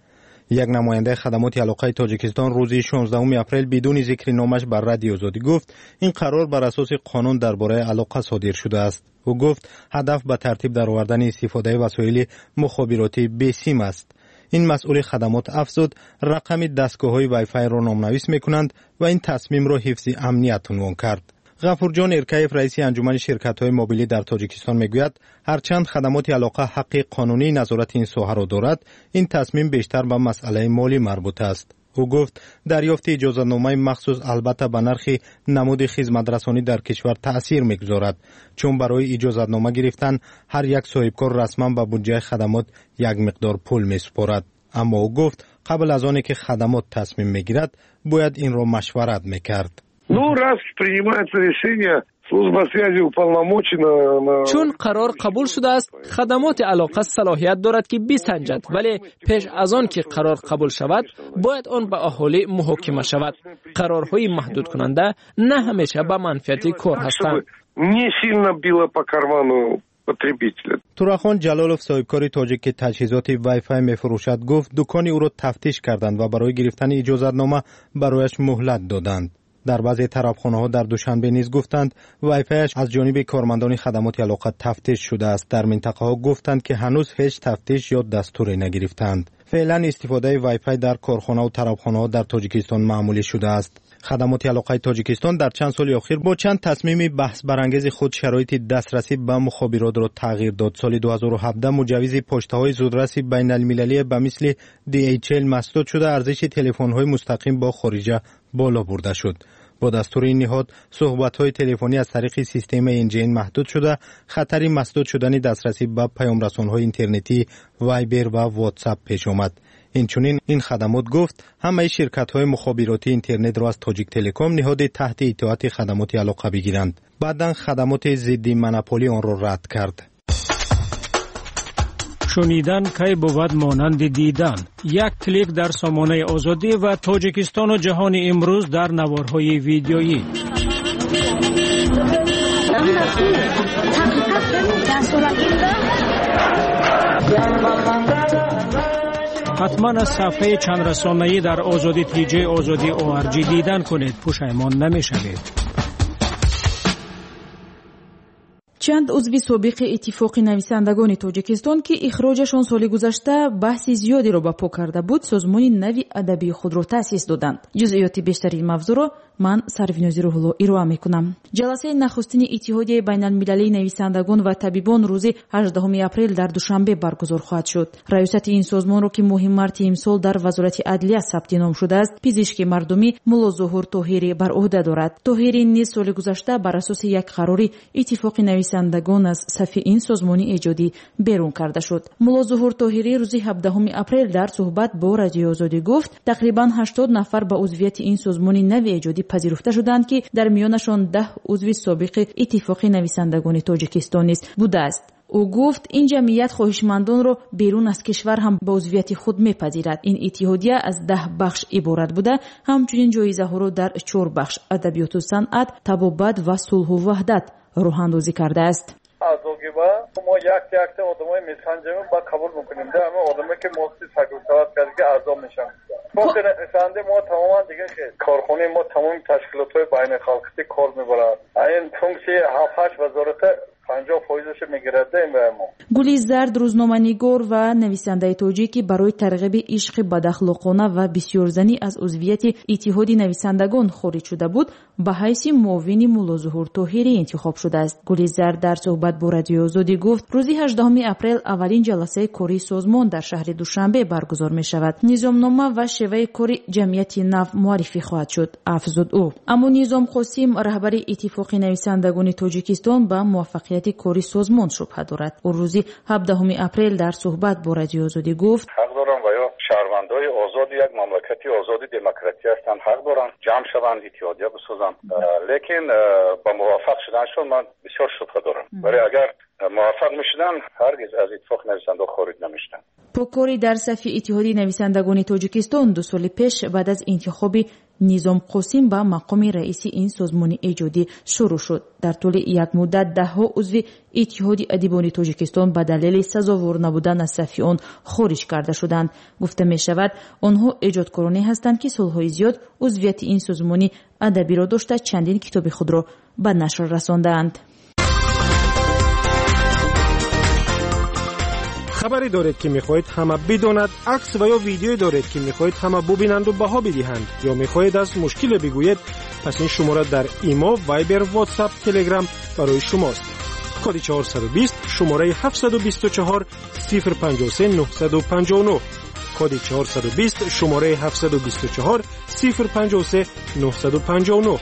Speaker 2: یک نماینده خدمات علاقه تاجیکستان روز 16 اپریل بدون ذکر نامش بر رادیو آزادی گفت این قرار بر اساس قانون درباره علاقه صادر شده است. او گفت هدف به ترتیب درآوردن استفاده وسایل مخابراتی بسیم است. این مسئول خدمات افزود رقم دستگاه‌های وای فای را نامنویس می‌کنند و این تصمیم را حفظ امنیت عنوان کرد. غفورجان ارکایف رئیس انجمن شرکت‌های موبیلی در تاجیکستان میگوید هرچند خدمات علاقه حق قانونی نظارت این ساحه را دارد، این تصمیم بیشتر به مسئله مالی مربوط است. او گفت دریافت اجازه‌نامه مخصوص البته به نرخ نمود خدمت‌رسانی در کشور تأثیر می‌گذارد، چون برای اجازه‌نامه گرفتن هر یک صاحبکار رسما به بودجه خدمات یک مقدار پول می‌سپارد. اما او گفت قبل از آنکه خدمات تصمیم می‌گیرد باید این را مشورت می‌کرد.
Speaker 8: Раз принимается решение, служба связи уполномочена.
Speaker 6: چون قرار قبول شده است، خدمات علاقه صلاحیت دارد که بسنجد، ولی پیش از آن که قرار قبول شود باید آن به اهالی محاکمه شود. قرارهای محدود کننده نه همیشه به منفعت کار هستند.
Speaker 8: Не сильно било по карману потребителя.
Speaker 2: توراخان جلالوف صاحبکار تاجیک که تجهیزات وای فای می‌فروشد گفت دکان او را تفتیش کردند و برای گرفتن اجازه‌نامه برایش مهلت دادند. در بعضی طرفخانه‌ها در دوشنبه نیز گفتند وای فایش از جانب کارمندان خدمات علاقه تفتیش شده است. در منطقه‌ها گفتند که هنوز هیچ تفتیش یا دستوری نگرفتند. فعلا استفاده وای فای در کارخانه و طرفخانه‌ها در تاجیکستان معمولی شده است. خدمات علاقه تاجیکستان در چند سال اخیر با چند تصمیم بحث برانگیز خود شرایط دسترسی به مخابرات را تغییر داد. سال 2017 مجوز پشته‌های زودرس بین المللی به مثل DHL مسدود شده، ارزش تلفن‌های مستقیم با خارجه بالا برده شد. با دستور این نهاد صحبت‌های تلفنی از طریق سیستم انجین محدود شده، خطری مسدود شدن دسترسی به پیام‌رسان‌های اینترنتی وایبر و واتساپ پیش آمد. اینچنین این خدمات گفت همه شرکت‌های مخابراتی اینترنت را از تاجیک تلکام نهاد تحت اطاعت خدمات علاقه بگیرند. بعداً خدمات ضد مونوپولی آن را رد کرد.
Speaker 3: شنیدن کی بود مانند دیدن. یک کلیک در سامانه آزادی و تاجیکستان و جهان امروز در نوارهای ویدیویی. حتما از صفحه چند رسانه‌ای در آزادی تیجی آزادی ORG دیدن کنید، پشیمان نمی‌شوید.
Speaker 16: چند عضو سابق اتفاق نویسندگان تاجیکستان که اخراجشان سال گذشته بحث زیادی را برپا کرده بود، سازمان نوی ادبی خود را تأسیس دادند. جزئیات بیشتری موضوع را من سروینازی روح‌الله ارائه می‌کنم. جلسه نخستین اتحادیه بین‌المللی نویسندگان و طبیبان روز 18 اپریل در دوشنبه برگزار خواهد شد. رئیست این سازمان را که مهم مرد امسال در وزارت عدلیه ثبت نام شده است، پزشک مردمی ملا ظهور طاهری بر عهده دارد. طاهری نیز سال گذشته بر اساس یک قراری اتفاق نویسندگان از صف این سازمان ایجادی بیرون کرده شد. ملا ظهور طاهری روز 17 اپریل در صحبت با رادیو آزادی گفت تقریباً 80 نفر به عضویت این سازمان نوی ایجادی پذیرفته شدند که در میانشان 10 عضو سابق اتفاق نویسندگان تاجیکستان بوده است. او گفت این جمعیت خواهشمندان را بیرون از کشور هم به عضویت خود میپذیرد. این اتحادیه از 10 بخش عبارت بوده، همچنین جایزه ها را در 4 بخش ادبیات و صنعت، طبابت و صلح و وحدت راه اندازی کرده است.
Speaker 4: ما یک آدمای میسنجیم با قبول میکنیم. ده همه آدمایی که موسیقی سکرتریات کرده که اعضا میشن. وقتی نویسنده ما تماما دیگه که کارخونه ما تمام تشکیلات‌های بین خلقی کار میبرند. این فونکسیون 7-8 وزارت 50%ش میگیرده این به ما.
Speaker 16: گلی زرد روزنامه‌نگار و نویسنده تاجیکی برای ترغیب عشق بداخلاقانه و بسیارزنی از عضویت اتحاد نویسندگان خارج شده بود، به حیث معاون ملا ظهور طاهری انتخاب شده است. گلی زرد در صحبت با رادیو آزادی گفت روز 18 اپریل اولین جلسه کاری سازمان در شهر دوشنبه برگزار می شود. نظامنامه و شیوه کاری جمعیت نو معرفی خواهد شد، افزود او. اما نظام قاسم رهبر اتفاق نویسندگان تاجیکستان به موفقیت کاری سازمان شبهه دارد. او روز 17 اپریل در صحبت با رادیو آزادی گفت
Speaker 23: حق دارم و یا شهروندای آزاد یک مملکتی آزاد دموکراتی هستند، حق دارن جمع شوند، اتحادیه بسازن، لیکن با موفق شدنشون من بسیار شبهه دارم. ولی اگر موفق میشدن هرگز از اتفاق نویسنده خارج نمیشدن.
Speaker 16: پوکاری در صف اتحادیه نویسندگان تاجیکستان 2 سال پیش بعد از انتخاب نظام قاسم به مقام رئیس این سازمان ایجادی شروع شد. در طول یک مدت دهها عضو اتحاد ادیبان تاجیکستان به دلیل سزاوار نبودن از صف آن خارج کرده شدند. گفته می شود آنها ایجادکارانی هستند که سالهای زیاد عضویت این سازمان ادبی را داشته چندین کتاب خود را به نشر رساندند.
Speaker 7: خبری دارید که میخواهید همه بداند، عکس و یا ویدیویی دارید که میخواهید همه ببینند و بها بدهند، یا میخواهید از مشکل بگویید، پس این شماره در ایما، وایبر، واتساپ، تلگرام برای شماست. کد 420 شماره 724 053 959. کد 420 شماره 724 053 959.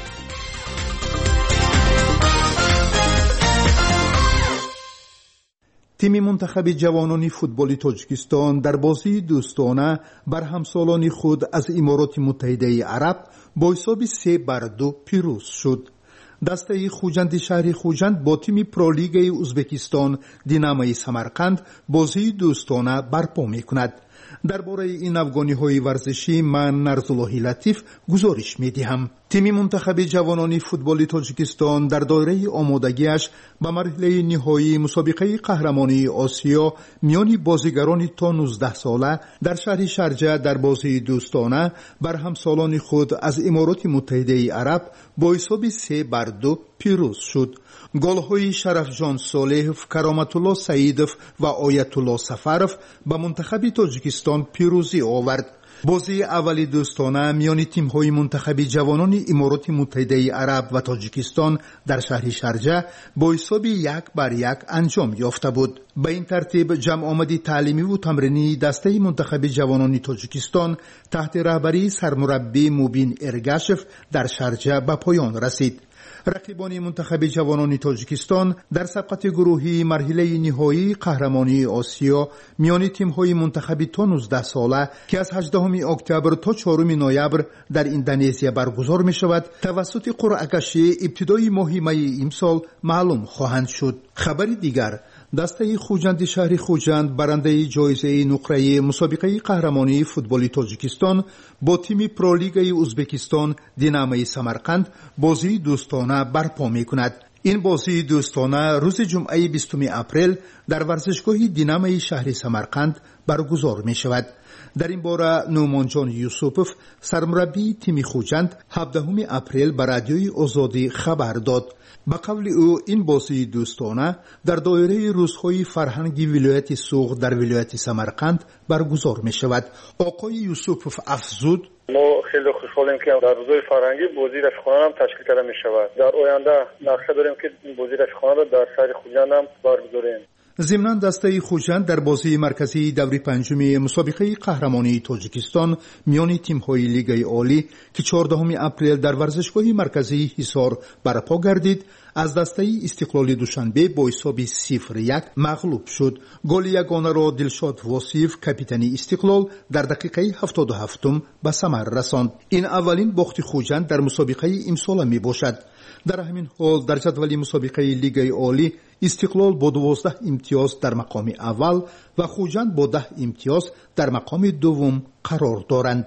Speaker 9: تیم منتخب جوانان فوتبال تاجیکستان در بازی دوستانه بر همسالان خود از امارات متحده عرب با حساب 3-2 پیروز شد. دسته خوجند شهر خوجند با تیم پرولیگ ازبکستان دینامای سمرقند بازی دوستانه برپا می‌کند. درباره این افغانی‌های ورزشی من نرزالله لطیف گزارش می‌دهم. تیم منتخب جوانان فوتبال تاجیکستان در دایره آمادگیش به مرحله نهایی مسابقه قهرمانی آسیا میان بازیگران تا 19 ساله در شهر شارجه در بازی دوستانه بر همسالان خود از امارات متحده عرب با حساب 3-2 پیروز شد. گل‌های شرفجان صالح، کرامت الله سعیدов و آیت الله سفرов به منتخب تاجیکستان پیروزی آورد. بازی اولی دوستانه میان تیم‌های منتخب جوانان امارات متحده عرب و تاجیکستان در شهر شارجه با حساب 1-1 انجام یافته بود. به این ترتیب جمع آمدی تعلیمی و تمرینی دسته منتخب جوانان تاجیکستان تحت رهبری سرمربی موبین ارگاشف در شارجه به پایان رسید. رقیبان منتخب جوانان تاجیکستان در سبقت گروهی مرحله نهایی قهرمانی آسیا میان تیم‌های منتخب تا 19 ساله که از 18 اکتبر تا 4 نوامبر در اندونزیا برگزار می‌شود توسط قرعه کشی ابتدای ماه می امسال معلوم خواهند شد. خبر دیگر، دسته خوجند شهر خوجند برنده جایزه نقره مسابقه قهرمانی فوتبال تاجیکستان با تیم پرولیگ ازبکستان دینامای سمرقند بازی دوستانه برپا می‌کند. این بازی دوستانه روز جمعه 20 اپریل در ورزشگاه دینامای شهر سمرقند برگزار می‌شود. در این باره نومان جان یوسفov سرمربی تیم خوجند 17 اپریل به رادیوی آزادی خبر داد. به قول او این بازی دوستانه در دایره روزهای فرهنگی ولایت سوغ در ولایت سمرقند برگزار می شود. آقای یوسفov افزود:
Speaker 4: ما خیلی خوشحالیم که در روزهای فرهنگی بازی رفیقانه هم تشکیل کرده می شود. در آینده نقشه داریم که این بازی رفیقانه را در شهر خوجند هم برگزاریم.
Speaker 9: ضمناً دسته خوجند در بازی مرکزی دوره پنجم مسابقه قهرمانی تاجیکستان میان تیم‌های لیگ عالی که 14 اپریل در ورزشگاه مرکزی حصار برپا گردید از دسته استقلال دوشنبه با حساب 0-1 مغلوب شد. گل یگانه را دلشاد واصف کاپیتان استقلال در دقیقه 77 به ثمر رساند. این اولین باخت خوجند در مسابقه امسال می باشد. در همین حال در جدول مسابقه لیگ عالی استقلال با 12 امتیاز در مقام اول و خوجند با 10 امتیاز در مقام دوم قرار دارند.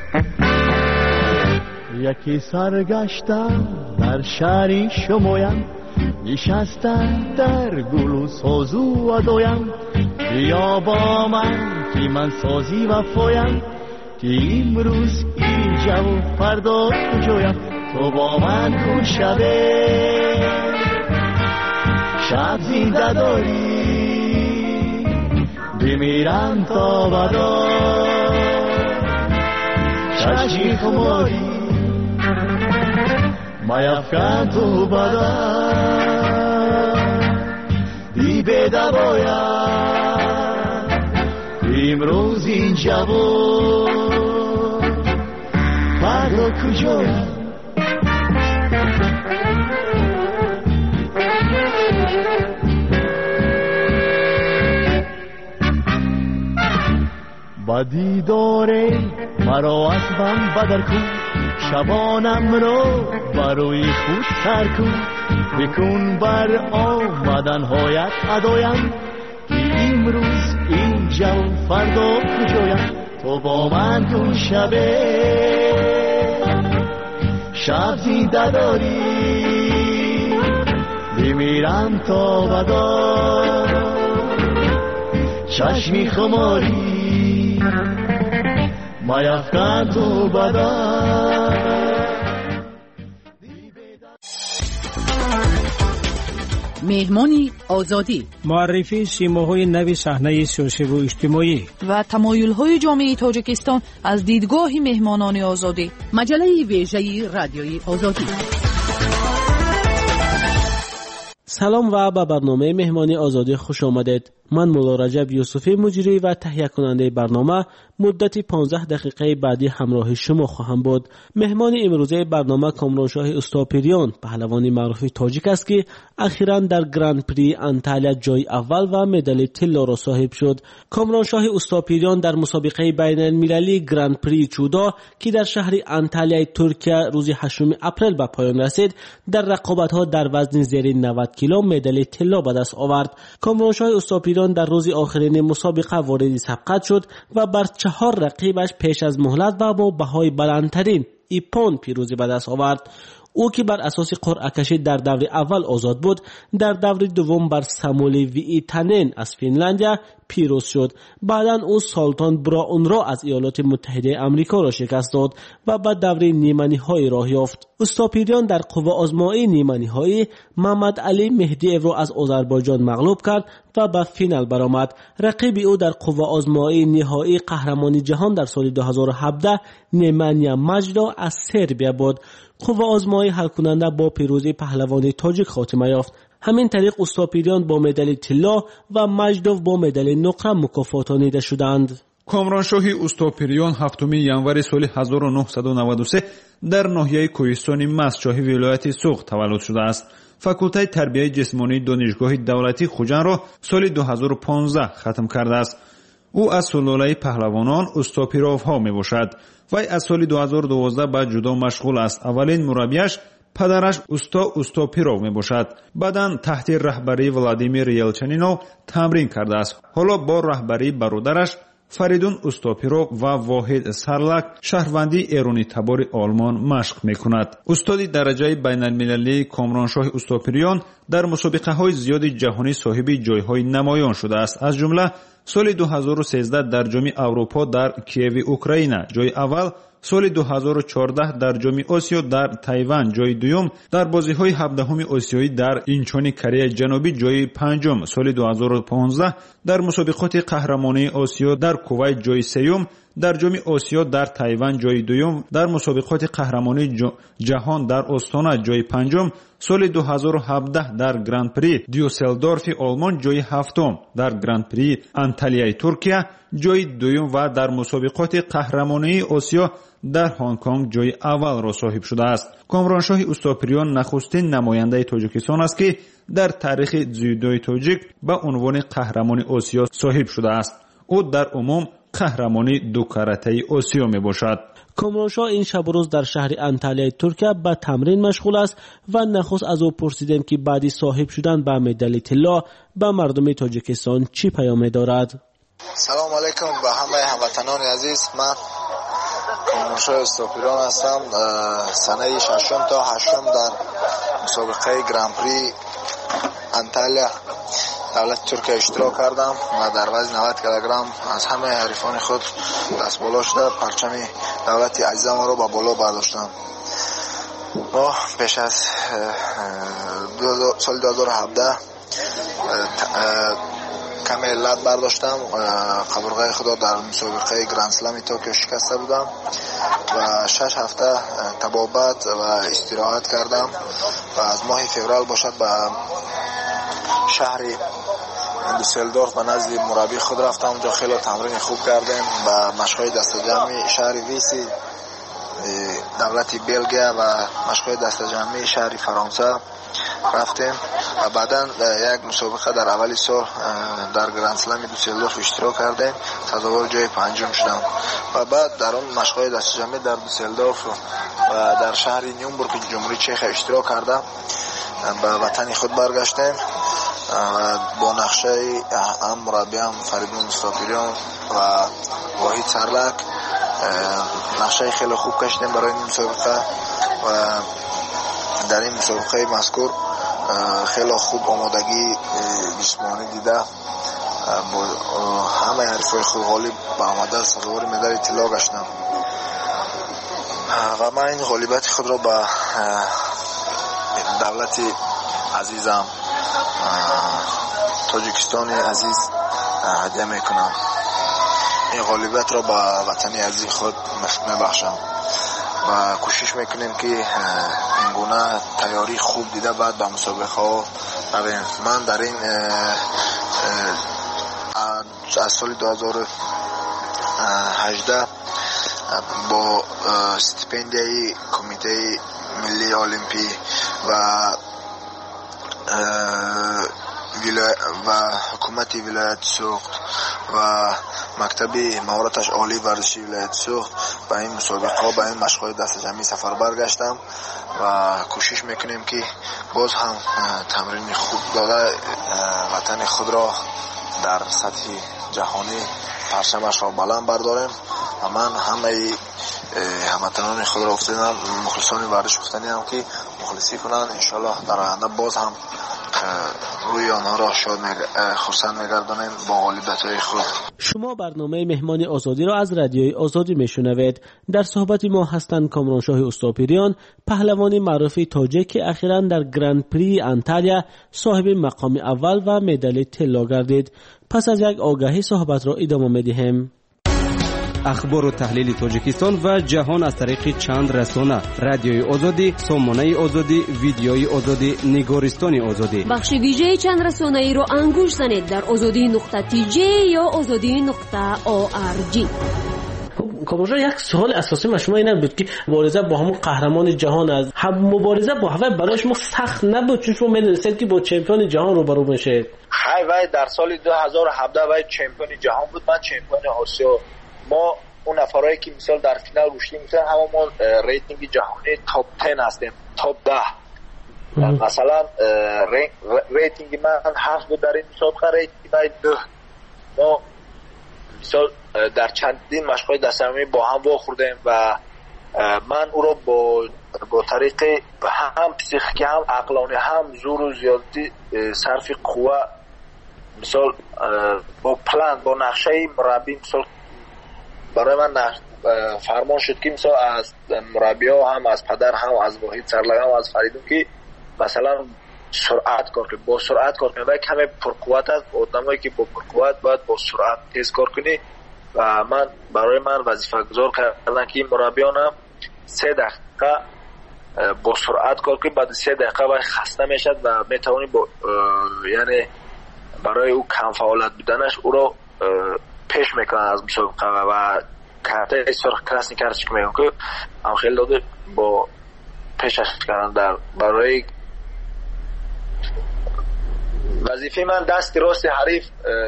Speaker 11: یکی سرگشتم در شهری شمایم، نشستم در گل و سازو و دایم، بیا با من که من سازی وفایم، که امروز اینجا و فردا کجایم، تو با من کن شبه شب زنده داری، بمیرم تا بدا ششی خماری، میفکن تو بدا دی بده باید امروز اینجا و فردا کجایم. با دیدار مرا از من بدر کن، شبانم را برای خود سر کن، بکن بر آمدن هایت ادایم، که امروز اینجا و فردا کجایم، تو با من کن شبه شبی داری بمیرم تا بدا چشمی خماری میفکن تو بدا.
Speaker 10: مهمانی آزادی،
Speaker 3: معرفی سیماهای نوی صحنه سیاسی و اجتماعی
Speaker 16: و تمایل‌های جامعه تاجیکستان از دیدگاه مهمانان آزادی.
Speaker 10: مجله ویژه رادیوی آزادی.
Speaker 12: سلام و به برنامه مهمانی آزادی خوش آمدید. من مولا رجب یوسفی مجری و تهیه کننده برنامه مدت 15 دقیقه بعدی همراه شما خواهم بود. مهمان امروزه برنامه کامرانشاه استاپریان، پهلوان معروف تاجیک است که اخیراً در گراند پری انتالیا جای اول و مدال طلا را صاحب شد. کامرانشاه استاپریان در مسابقه بین المللی گراند پری چودا که در شهر انتالیا ترکیه روز 8 اپریل به پایان رسید، در رقابت‌ها در وزن زیر 90 کیلو مدال طلا به دست آورد. کامرانشاه استاپریان در روز آخرین مسابقه وارد سبقت شد و بر 4 رقیبش پیش از مهلت و با بهای بلندترین ایپون پیروزی به دست آورد. او که بر اساس قرعه کشی در دور اول آزاد بود، در دور دوم بر ساموئل ویتانن از فنلندیا پیروز شد. بعداً او سالتان براون را از ایالات متحده آمریکا را شکست داد و به دور نیمه نهایی راه یافت. استاپریان در قوه آزمایی نیمه نهایی محمد علی مهدی‌یف را از آذربایجان مغلوب کرد و به فینال برآمد. رقیب او در قوه آزمایی نهایی قهرمانی جهان در سال 2017 نیمانیا مجدا از سربیا بود. قوه آزمایی حل کننده با پیروزی پهلوان تاجیک خاتمه یافت. همین طریق استاپریان با مدال طلا و مجدوف با مدال نقره مکافاتانیده شدند.
Speaker 13: کامرانشاهی استاپریان 7 ینوری سال 1993 در ناحیه کوهستان مستشاهی ولایت سوغد تولد شده است. فاکولته تربیت جسمانی دانشگاه دولتی خوجند را سال 2015 ختم کرده است. او از سلاله پهلوانان استاپیروف ها می باشد. وی از سال 2012 به جودو مشغول است. اولین مربیش پدرش استاپیروف می باشد. بعداً تحت رهبری ولادیمیر یلچنینوف تمرین کرده است. حالا با رهبری برادرش فریدون استاپیروف و واحد سرلک شهروندی ایرانی تبار آلمان مشق می کند. استاد درجه بین المللی کامرانشاه استاپریان در مسابقه های زیاد جهانی صاحب جایهای نمایان شده است. از جمله سال 2013 در جام اروپا در کییو اوکراین جای اول، سال 2014 در جام آسیا در تایوان جای دوم، در بازی‌های 17 آسیایی در اینچون کره جنوبی جای پنجم، سال 2015 در مسابقات قهرمانی آسیا در کویت جای سوم، در جام آسیا در تایوان جای دوم، در مسابقات قهرمانی جهان در استونه جای پنجم، سال 2017 در گراند پری دیوسلدورف آلمان جای هفتم، در گراند پری انتالیا ترکیه جای دوم و در مسابقات قهرمانی آسیا در هنگ کنگ جای اول را صاحب شده است. کامرانشاه استاپریان نخستین نماینده تاجیکستان است که در تاریخ جودوی تاجیک به عنوان قهرمان آسیا صاحب شده است. او در عموم قهرمانی دو کاراته آسیا می باشد.
Speaker 12: کامرانشاه این شب روز در شهر انتالیا ترکیه به تمرین مشغول است و نخست از او پرسیدیم که بعدی صاحب شدن به مدال طلا به مردم تاجیکستان چی پیام دارد.
Speaker 24: سلام علیکم به همه هموطنان عزیز. من کامرانشاه استاپریان هستم. سنه 6 تا 8 در مسابقه گراند پری انتالیا دولت ترکیه اشتراک کردم و در وزن 90 کیلوگرم از همه حریفان خود دست بالا شده پرچم دولت عزیزم را به بالا برداشتم. ما پیش از سال 2017 کمی علت برداشتم. قبرغه خدا در مسابقه گراند اسلم توکیو شکسته بودم و 6 هفته طبابت و استراحت کردم و از ماه فوریه باشد به شهر دوسلدورف به نزد مربی خود رفتم. اونجا خیلی تمرین خوب کردیم. به مشق‌های دست جمعی شهر ویسی دولت بلژیک و مشق‌های دست جمعی شهر فرانسه رفتیم و بعدا یک مسابقه در اولی سال در گراند اسلم دوسلدورف اشتراک کردیم. سزاوار جای پنجم شدم و بعد در اون مشق‌های دست جمعی در دوسلدورف و در شهر نیومبورگ جمهوری چک اشتراک کردم. به وطن خود برگشتیم و با نقشه هم مربیم فریدون استاپریان و واحد سرلک نقشه خیلی خوب کشیدیم برای این مسابقه و در این مسابقه مذکور خیلی خوب آمادگی جسمانی دیده با همه حریفای خود غالب به آمده سزاوار مدال اطلاع گشتم و من این غالبیت خود را به دولت عزیزم تاجیکستان عزیز هدیه میکنم. این غالبیت را به وطن عزیز خود میبخشم و کوشش میکنیم که این گونه تیاری خوب دیده بعد به مسابقه ها رویم. من در این از سال 2018 با استیپندیای کمیته ملی المپی و حکومت ولایت سوخت و مکتب مهارتش عالی ورزشی ولایت سوخت به این مسابقه به این مشق‌های دست جمعی سفر برگشتم و کوشش میکنیم که باز هم تمرین خوب داده وطن خود را در سطح جهانی پرچمش را بلند برداریم و من همه هموطنان خود را افتادم مخلصان ورزش افتادم که مخلصی کنند انشالله در آینده باز هم روی آنها را شاد خرسند می‌گردانیم با غالبیت‌های خود.
Speaker 12: شما برنامه مهمان آزادی را از رادیوی آزادی میشنوید. در صحبت ما هستند کامرانشاه استاپریان، پهلوان معروف تاجیک که اخیراً در گرند پری انتالیا صاحب مقام اول و مدال طلا گردید. پس از یک آگهی صحبت را ادامه می‌دهیم.
Speaker 5: اخبار و تحلیل تاجیکستان و جهان از طریق چند رسانه: رادیوی آزادی، سامانه آزادی، ویدیوی آزادی، نگارستان آزادی.
Speaker 1: بخش ویژه چند رسانه‌ای را انگوش زنید در azadi.tj یا azadi.org.
Speaker 12: کامرانشاه، یک سوال اساسی من شما این بود که مبارزه با همون قهرمان جهان است. هم مبارزه با هوا برای شما سخت نبود چون شما می‌دونستید که با چمپیون جهان روبرو میشه؟
Speaker 14: وای در سال 2017 وای چمپیون جهان بود، من چمپیون آسیا. ما اون نفرایی که مثال در فینال رشدی میتونن همه ما ریتینگ جهانی تاپ 10 هستیم، تاپ 10. مثلا ریتینگ من 7 بود در این مسابقه، ریتینگ من 2. ما مثال در چندین مشق‌های دست‌جمعی با هم واخوردیم و من او رو با طریق هم پسیخیکی هم عقلانی هم زور و زیادتی صرف قوه مثال با پلان با نقشه مربی مثال برای من فرمان شد که مثلا از مربی ها هم از پدر هم از واحد سرلگ هم از فریدون که مثلا سرعت کار کنی، با سرعت کار کنی و کمی پرقوت است. آدمایی که با پرقوت باید با سرعت تیز کار کنی و برای من وظیفه گذار کردن که مربیانم 3 دقیقه با سرعت کار کنی، بعد 3 دقیقه باید خسته میشد و میتوانی با یعنی برای او کم فعالیت بودنش او رو پیش میکنن از مسابقه و کارت سرخ کراسنی کارش میگن که هم خیلی داده با پیشش کردن در برای وظیفه من دست راست حریف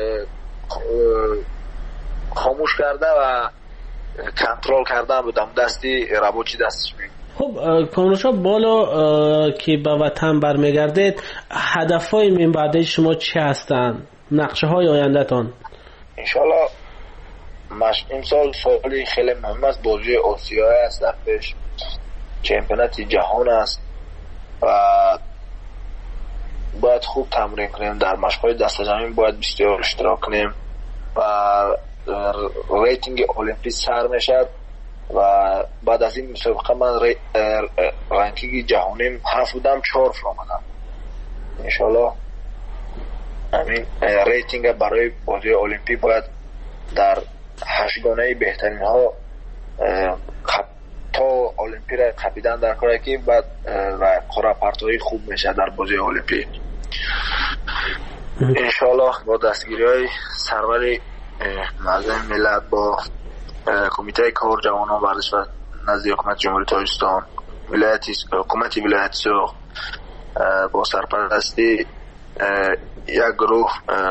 Speaker 14: خاموش کرده و کنترل کردن بودم، دستی رابوچی دستش میگن.
Speaker 12: خب کامرانشاه، بالا که به وطن برمیگردید هدفهای من بعد شما چه هستند؟ نقشه های آینده تان؟
Speaker 14: انشالله این سال سالی خیلی مهم است. بازی آسیایی است، در پیش چمپیونات جهان است و باید خوب تمرین کنیم. در مشق‌های دست جمعی باید بسیار اشتراک کنیم و ریتینگ المپی سر میشد و بعد از این مسابقه من رنکینگ جهانی 7 بودم 4 آمدم. انشالله همین ریتینگ برای بازی المپی باید در 8 گانه بهترین ها تا المپی را خپیدن در کاری که بعد قرعه پرتایی خوب میشه در بازی المپی. انشالله با دستگیری های سرور معظم ملت با کمیته کار جوانان ورزش و نزد حکومت جمهوری تاجیکستان، حکومت ولایت سوخت با سرپرستی یک گروه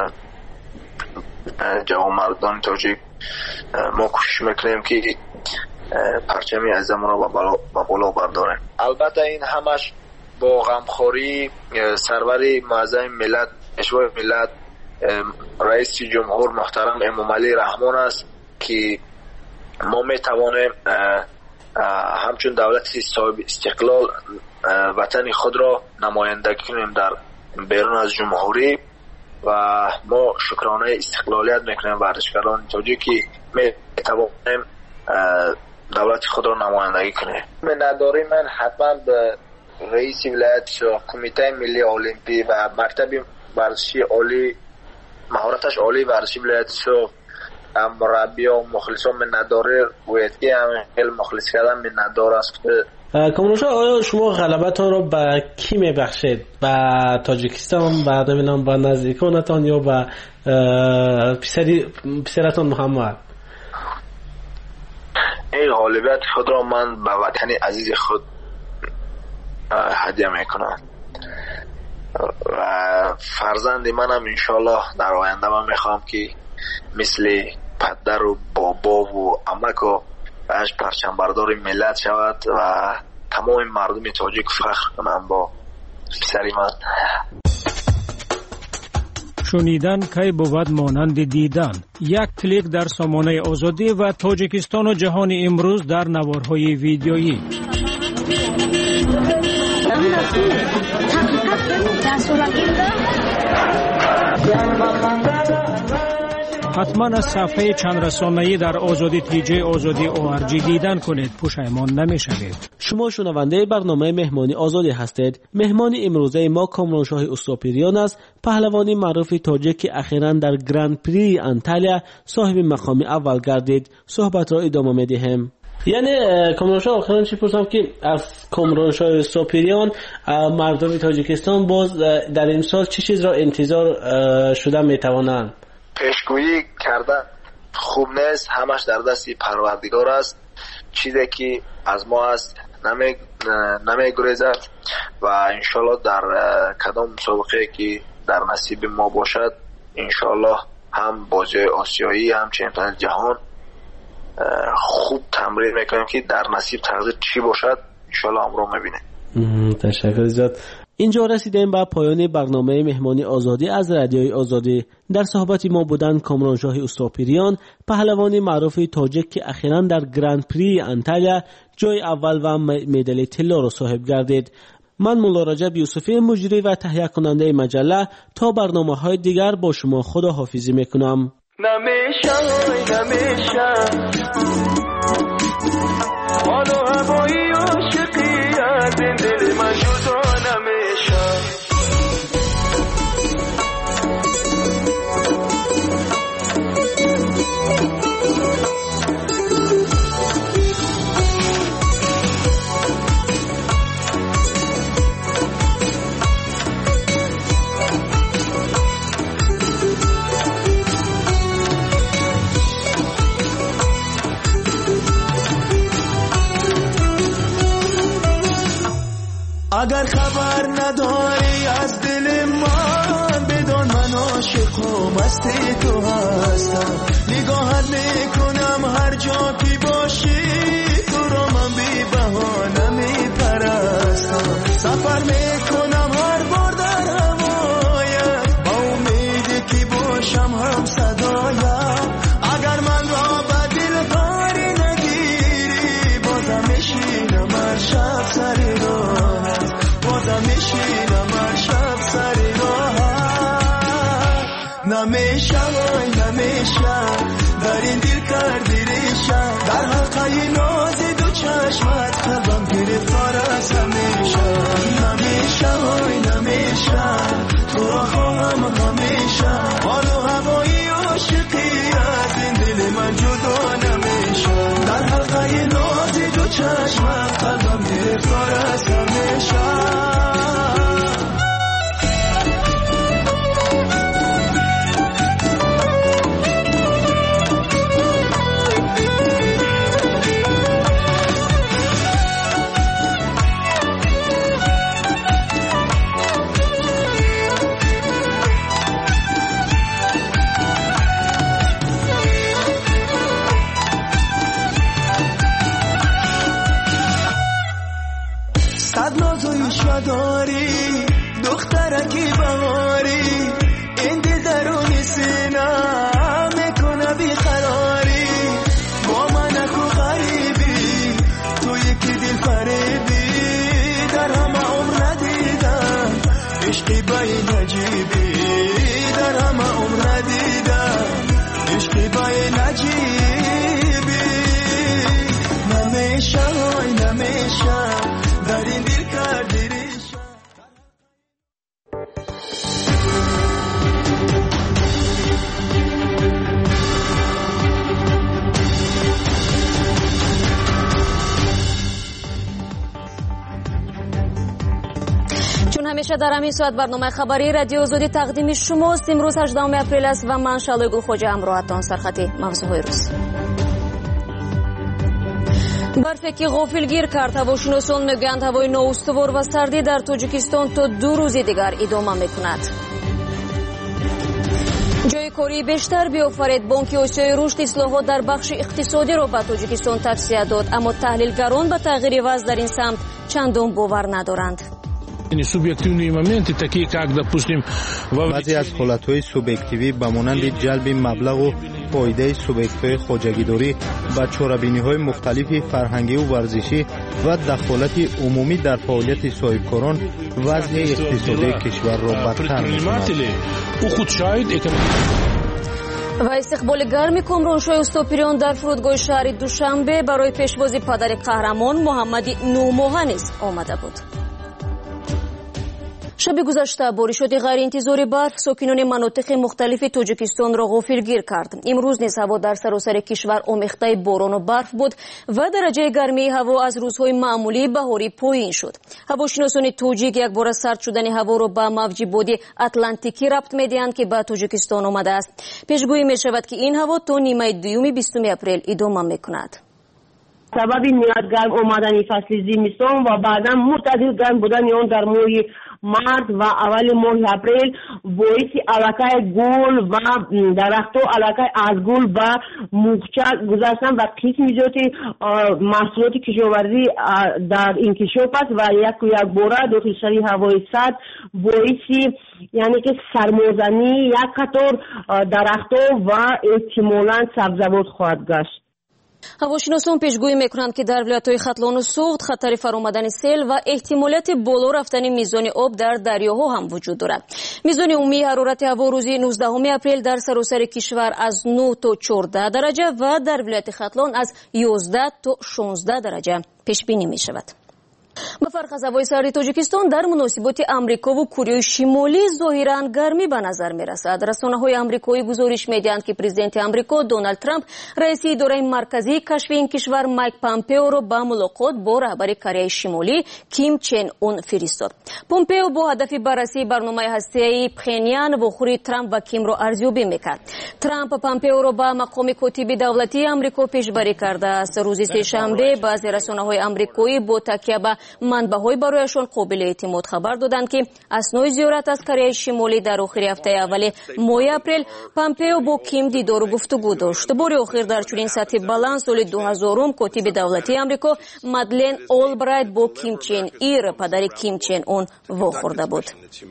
Speaker 14: جوانمردان تاجیک ما کوشش میکنیم که پرچم عزیزمون رو با بالا برداریم. البته این همش با غمخوری سرور معظم ملت اشوای ملت رئیس جمهور محترم امام علی رحمان است که ما میتوانیم همچون دولت صاحب استقلال وطن خود را نمایندگی کنیم در بیرون از جمهوری و ما شکرانه استقلالیت میکنیم ورزشکاران تاجیکی میتوانیم دولت خود را نمایندگی کنیم. نداری من حتما به رئیس ولایت کمیته ملی المپی و مکتب ورزشی عالی مهارتش عالی ورزشی ولایت مربی و مخلصان من نداره ویدگی هم خیلی مخلص کردن من نداره است.
Speaker 12: کامرانشاه آیا شما غلبتان را به کی میبخشید؟ به تاجیکستان، بعد ببینم به نزدیکانتان یا به پسرتان محمد؟
Speaker 14: این غالبیت خود را من به وطن عزیز خود هدیه میکنم و فرزند منم انشالله در آینده من میخوام که مثل پدر و بابا و عمک و باش پرچم بردار ملت شود و تمام مردم تاجیک فخر کنم با پسری من.
Speaker 3: شنیدن کی بود مانند دیدن. یک کلیک در سامانه آزادی و تاجیکستان و جهان امروز در نوارهای ویدیویی. حتما از صفحه چند رسانه‌ای در آزادی تیجی آزادی ORG دیدن کنید، پشیمان نمی‌شوید.
Speaker 12: شما شنونده برنامه مهمانی آزادی هستید. مهمان امروزه ما کامرانشاه استوپیریان است، پهلوانی معروف تاجیک که اخیراً در گرند پری انتالیا صاحب مقام اول گردید. صحبت را ادامه می‌دهیم. یعنی کامرانشاه آخران چی پرسم که از کامرانشاه استوپیریان مردم تاجیکستان باز در این سال چه چیز را انتظار شده می‌توانند؟
Speaker 14: پیشگویی کردن خوب نیست، همش در دست پروردگار است. چیزی که از ما است نمیگریزد و انشالله در کدام مسابقه که در نصیب ما باشد انشالله هم بازی آسیایی هم چمپیونات جهان خوب تمرین میکنیم که در نصیب تقدیر چی باشد انشالله هم رو میبینیم.
Speaker 12: تشکر زیاد. اینجا رسیدیم به پایان برنامه مهمانی آزادی از رادیوی آزادی. در صحبت ما بودن کامرانشاه استوپیریان، پهلوانی معروف تاجیک که اخیراً در گرند پری انتالیا جای اول و مدال طلا را صاحب گردید. من مولا رجب یوسفی مجری و تهیه کننده مجله تا برنامه‌های دیگر با شما خداحافظی میکنم.
Speaker 20: اگر خبر نداری از دل من بدون من عاشق و مست تو هستم. نگاهت میکنم هر جا که باشی، تو را من بی بهانه میپرستم. سفر میکنم هر بار در هوایت با امیدی که باشم هم صدایت. اگر من را به دل کاری نگیری بازم میشینم هر شب سر راهت، بازم میشینم هر شب سر راهت. نمیشه در این دل کردی ریشم، در حلقه نازی دو چشمت قلبم گرفتار از همیشه. نمیشه تو را خواهم همیشه، حال و هوایی عاشقی از این دل من جدا نمیشه. در حلقه نازی دو چشمت قلبم گرفتار از همیشه. داری دخترکی بهاری، این دل درونی سینه میکنه بیقراری. با من اکو غریبی تو نجیبی در همه عمر ندیدم عشقی بای نجیبی نمیشه در این دل کردی
Speaker 1: چون همیشه در همین ساعت برنامه خبری رادیو آزادی تقدیم شماست. امروز 18 اپریل است و من شالوی گلخوجه همراهتان. سرخطی موضوعهای روز: برفی که غافلگیر کرد. هواشناسان میگویند هوای نااستوار و سردی در تاجیکستان تا 2 روز دیگر ادامه میکند. جای کاری بیشتر بیافرید. بانک آسیای رشد اصلاحات در بخش اقتصادی را به تاجیکستان توصیه داد، اما تحلیلگران به تغییر وضع در این سمت چندان باور ندارند.
Speaker 2: بعضی از حالتهای سوبیکتیوی به مانند جلب مبلغ و فایده سوبیکت‌های خواجگیداری و چاره‌بینی‌های مختلف فرهنگی و ورزشی و دخالت عمومی در فعالیت صاحبکاران وضع اقتصادی کشور را بدتر می‌کند.
Speaker 1: و استقبال گرم کامرانشاه استوپریان در فرودگاه شهر دوشنبه برای پیشوازی پدر قهرمان محمد 9 ماهه نیز آمده بود. شب گذشته بارشات غیرانتظاری برف ساکنان مناطق مختلف تاجیکستان را غافلگیر کرد. امروز نیز هوا در سراسر کشور آمیخته باران و برف بود و درجه گرمی هوا از روزهای معمولی بهاری پایین شد. هواشناسان تاجیک یک بار سرد شدن هوا را به موج بادی اتلانتیکی ربط می‌دهند که به تاجیکستان آمده است. پیشگویی می‌شود که این هوا تا نیمه دوم 20 اپریل ادامه می‌کند.
Speaker 15: سبب میاد گرم آمدن فصل زمستان و بعدا معتدل گرم بودن آن در ماه مارس و اول ماه اپریل باعث علاقه گل و درختو علاقه از گل و موچه گذاشتن و قسم زیادی محصولات کشاورزی در این کشور است و یک باره داخل شهر هوای سرد باعث یعنی که سرمازنی یک قطار درختو و احتمالاً سبزیجات خواهد گشت.
Speaker 1: هواشناسان پیشگویی میکنند که در ولایت‌های ختلان و سوخت خطر فرآمدن سیل و احتمالیت بالا رفتن میزان آب در دریاها هم وجود دارد. میزان عمومی حرارت هوا روز 19 اپریل در سراسر کشور از 9 تا 14 درجه و در ولایت ختلان از 11 تا 16 درجه پیش بینی می شود. به فرق از هوای سرد تاجیکستان در مناسبات امریکا و کره شمالی ظاهراً گرمی به نظر می رسد. رسانه‌های آمریکایی گزارش می‌دهند که پرزیدنت آمریکا دونالد ترامپ رئیس اداره مرکزی کشف این کشور مایک پامپئو را به ملاقات با رهبر کره شمالی کیم چن اون فرستاد. پامپئو با هدف بررسی برنامه هسته‌ای پخنیان و خوری ترامپ و کیم را ارزیابی می‌کرد. ترامپ پامپئو را به مقام کاتب دولتی آمریکا پیشبری کرده است. روز سه‌شنبه بعضی رسانه‌های آمریکایی با تکیه به منبع‌های برایشان قابل اعتماد خبر دادند که اثنای زیارت از کره شمالی در آخر هفته اول ماه اپریل پامپئو با کیم دیدار و گفتگو داشت. بار آخر در چنین سطح بلند سال 2000 کاتب دولتی آمریکا مادلین اولبرایت با کیم چن ایر پدر کیم چن اون واخورده بود.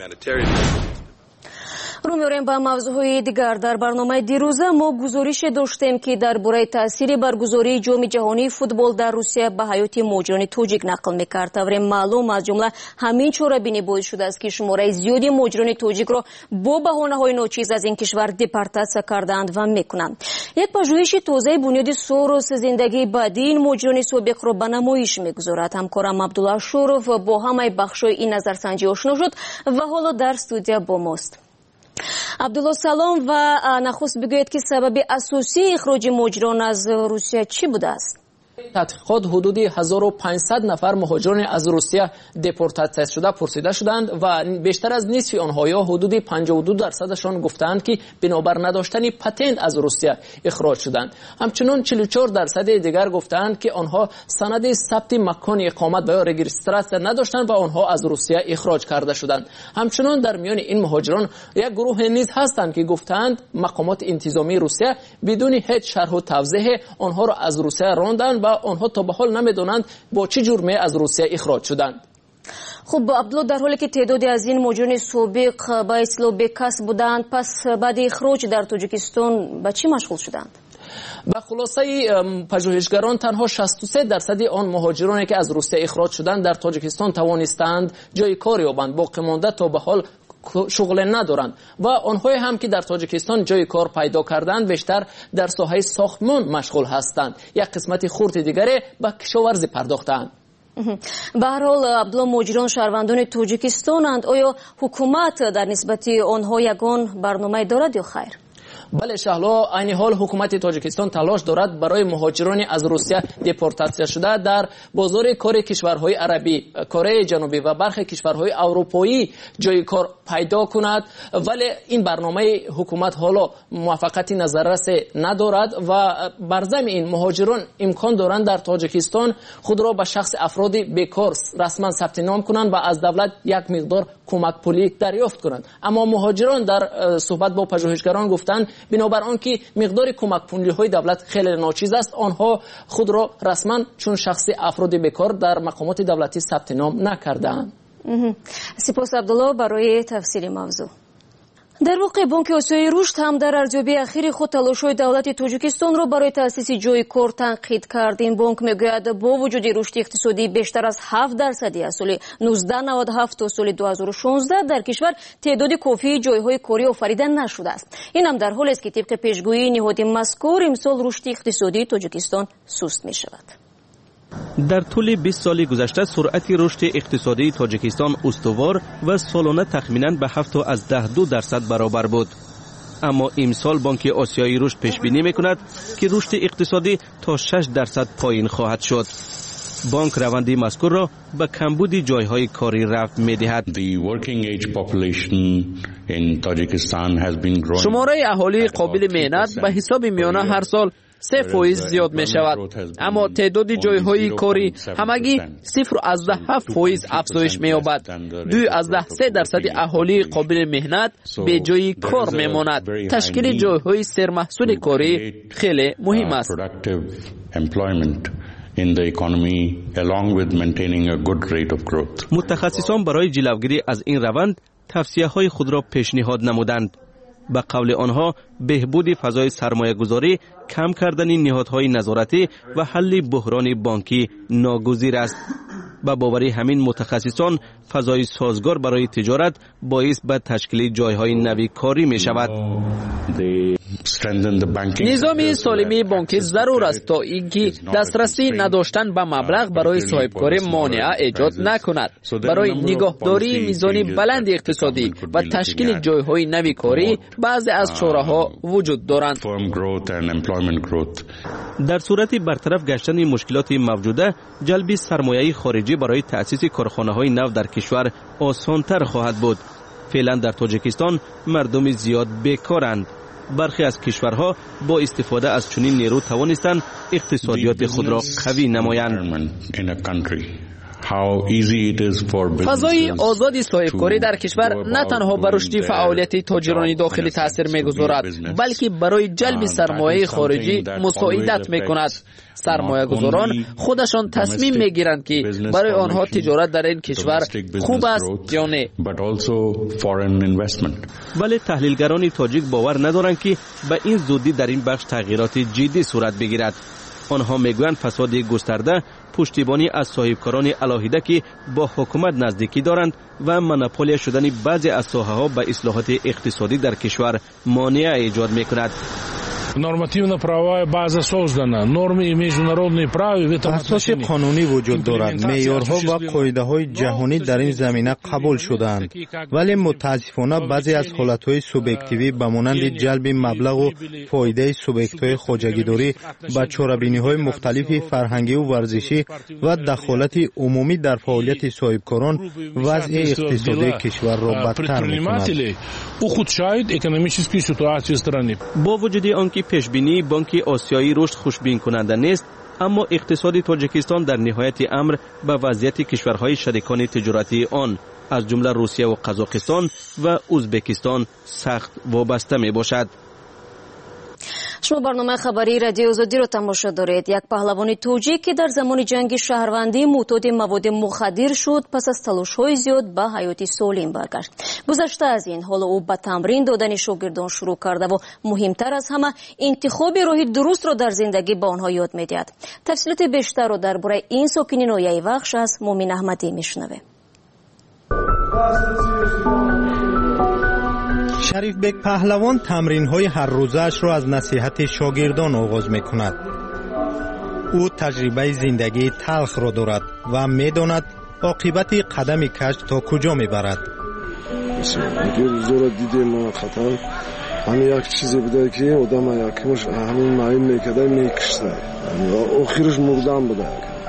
Speaker 1: رو می‌آوریم به موضوعهای دیگر. در برنامه دیروزه ما گزارش داشتیم که درباره تاثیر برگزاری جام جهانی فوتبال در روسیه به حیات مهاجران تاجیک نقل می‌کرد. طور معلوم از جمله همین چاره‌بینی باعث شده است که شماره زیادی مهاجران تاجیک را با بهانه‌های ناچیز از این کشور دپورتاسیون کردند و می‌کنند. یک پژوهش تازه بنیاد سوروس زندگی بعدی این مهاجران سابق را به نمایش می‌گذارد. همکارم عبدالله شوروف با همه بخش‌های این نظرسنجی آشنا شد و حالا در استودیو با ماست. عبدالله سلام و نخست بگویید که سبب اساسی اخراج مهاجران از روسیه چی بوده است؟
Speaker 6: تحقیقات حدود 1500 نفر مهاجران از روسیه دپورتاسیون شده پرسیده شدند و بیشتر از نصف آنها یا حدود 52% گفتند که بنابر نداشتن پتنت از روسیه اخراج شدند. همچنین 44% دیگر گفتند که آنها سند ثبت مکان اقامت و یا رجیستراسیون نداشتند و آنها از روسیه اخراج کرده شدند. همچنین در میان این مهاجران یک گروه نیز هستند که گفتند مقامات انتظامی روسیه بدون هیچ شرح و توضیح آنها را از روسیه راندند و آنها تا به حال نمیدونند با چه جرمی از روسیه اخراج شدند.
Speaker 1: خب عبدالله، در حالی که تعدادی از این مهاجران سابق به اصطلاح بی‌کسب بودند، پس بعد اخراج در تاجیکستان به چی مشغول شدند؟
Speaker 6: به خلاصه پژوهشگران تنها 63% آن مهاجرانی که از روسیه اخراج شدند در تاجیکستان توانستند جای کار یابند. باقی مانده تا به حال شغل ندارند و آنهایی هم که در تاجیکستان جای کار پیدا کردند بیشتر در ساحه ساختمان مشغول هستند. یک قسمت خرد دیگری به کشاورزی پرداختند.
Speaker 1: به هر حال عبدالله مهاجران شهروندان تاجیکستانند. آیا حکومت در نسبت آنها یگان برنامه دارد یا خیر؟
Speaker 6: بله شهلا، عین حال حکومت تاجیکستان تلاش دارد برای مهاجران از روسیه دیپورتاسیون شده در بازار کار کشورهای عربی، کره جنوبی و برخی کشورهای اروپایی جای کار پیدا کند، ولی این برنامه حکومت حالا موفقیت نظررس ندارد و بر ضمن این مهاجران امکان دارند در تاجیکستان خود را به شخص افراد بیکار رسما ثبت نام کنند و از دولت یک مقدار کمک پولی دریافت کنند. اما مهاجران در صحبت با پژوهشگران گفتند بنابر آنکه مقدار کمک پولی های دولت خیلی ناچیز است، آنها خود را رسما چون شخصی افراد بیکار در مقامات دولتی ثبت نام نکردند.
Speaker 1: سپاس عبدالله برای تفسیر موضوع. در واقع بانک آسیای رشد هم در ارزیابی اخیر خود تلاش‌های دولت تاجیکستان را برای تأسیس جای کار تنقید کرد. این بانک میگوید با وجود رشد اقتصادی بیشتر از 7% از سال 1997 تا سال 2016 در کشور تعداد کافی جایهای کاری آفریده نشده است. این هم در حالی است که طبق پیشگویی نهاد مذکور امسال رشد اقتصادی تاجیکستان سست می‌شود.
Speaker 5: در طول 20 سال گذشته سرعت رشد اقتصادی تاجیکستان استوار و سالانه تخمیناً به 7.2% برابر بود. اما امسال بانک آسیای رشد پیش بینی می‌کند که رشد اقتصادی تا 6% پایین خواهد شد. بانک روند مذکور را به کمبود جایهای کاری رفع می‌دهد.
Speaker 6: شماره اهالی قابل مهنت به حساب میانه هر سال 3% زیاد می شود، اما تعداد جایهای کاری همگی 0.7% افزایش می یابد. 2.3% اهالی قابل مهنت به جای کار می ماند. تشکیل جایهای سرمحصول کاری خیلی مهم است.
Speaker 5: متخصصان برای جلوگیری از این روند توصیه‌های خود را پیشنهاد نمودند. به قول آنها بهبود فضای سرمایه گذاری، کم کردن نهادهای نظارتی و حل بحران بانکی ناگزیر است. با باوری همین متخصصان فضای سازگار برای تجارت باعث به تشکیل جایهای نوی کاری می شود.
Speaker 6: نظام سالمی بانکی ضرور است تا اینکه دسترسی نداشتن به مبلغ برای صاحبکاری مانع ایجاد نکند. برای نگهداری میزان بلند اقتصادی و تشکیل جایهای نوی کاری بعضی از چاره‌ها وجود دارند.
Speaker 5: در صورت برطرف گشتن مشکلات موجوده، جلب سرمایه خارجی برای تأسیس کارخانه‌های نو در کشور آسان‌تر خواهد بود. فعلا در تاجیکستان مردم زیاد بیکارند. برخی از کشورها با استفاده از چنین نیرو توانستند اقتصادیات خود را قوی نمایند.
Speaker 6: فضای آزادی صاحبکاری در کشور نه تنها بر رشد فعالیت تاجران داخلی تاثیر می‌گذارد، بلکه برای جلب سرمایه خارجی مساعدت می‌کند. سرمایه گذاران خودشان تصمیم می‌گیرند که برای آنها تجارت در این کشور خوب است یا نه.
Speaker 5: ولی تحلیلگران تاجیک باور ندارند که به این زودی در این بخش تغییرات جدی صورت بگیرد. آنها میگویند فساد گسترده، پشتیبانی از صاحبکاران علاهیده که با حکومت نزدیکی دارند و مونوپولیا شدن بعضی از ساحه‌ها به اصلاحات اقتصادی در کشور مانع ایجاد می‌کند.
Speaker 17: Нормативно правовая база создана, нормы и международные правила.
Speaker 2: اساس قانونی وجود دارد. معیارها و قاعده‌های جهانی در این زمینه قبول شده‌اند. ولی متاسفانه بعضی از حالت‌های سوبیکتیوی به مانند جلب مبلغ و فایده سوبیکت‌های خواجگی‌داری با چاره‌بینی‌های مختلف فرهنگی و ورزشی و دخالت عمومی در فعالیت صاحبکاران وضع اقتصادی کشور را بدتر می‌کند.
Speaker 5: با وجود آنکه پیشبینی بانک آسیایی رشد خوشبین کننده نیست، اما اقتصاد تاجیکستان در نهایت امر به وضعیت کشورهای شریکان تجارتی آن از جمله روسیه و قزاقستان و ازبکستان سخت وابسته می باشد.
Speaker 1: شما برنامه خبری رادیو آزادی رو تماشا دارید. یک پهلوان توجیک که در زمان جنگ شهروندی معتاد مواد مخدر شد، پس از تلاش‌های زیاد به حیات سالم برگشت. گذشته از این، حالا او به تمرین دادن شاگردان شروع کرده و مهمتر از همه انتخاب راه درست را در زندگی به آنها یاد می‌دهد. تفصیلات بیشتر را درباره این ساکنین ناحیه وخش از مومن احمدی میشنویم.
Speaker 2: شریف بک پهلوان تمرین‌های هر روزش را از نصیحت شاگردان آغاز می‌کند. او تجربه زندگی تلخ را دارد و می‌داند عاقبت قدم کج تا کجا می‌برد.
Speaker 8: اگر روزا دیدیم خطر همین یک چیزی بوده که آدم یکیش همین معین میکرده میکشته و آخرش مردن بوده.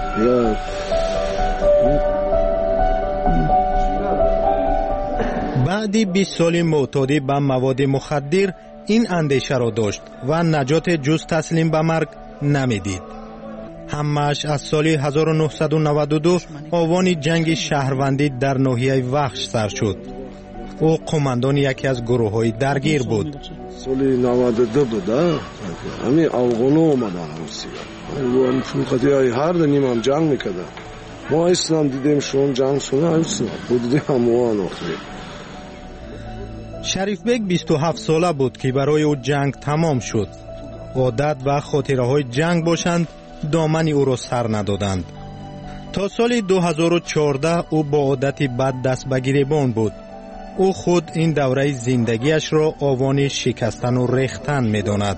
Speaker 2: بعد 20 سال معتادی به مواد مخدر این اندیشه را داشت و نجات جز تسلیم به مرگ نمیدید. همش از سال 1992 آوان جنگ شهروندی در ناحیه وخش سر شد. او قماندان یکی از گروه‌های درگیر بود.
Speaker 8: سال 92 بوده همین افغان‌ها اومدن روسیه و فقط هر دنیم هم جنگ میکردن. ما اسلام دیدیم شون جنگ شونه ایسنا بودیم هموان آخری.
Speaker 2: شریف بک 27 ساله بود که برای او جنگ تمام شد. عادت و خاطره‌های جنگ باشند دامن او را سر ندادند. تا سال 2014 او با عادت بد دست به گریبان بود. او خود این دوره زندگیش را آوان شکستن و ریختن می‌داند.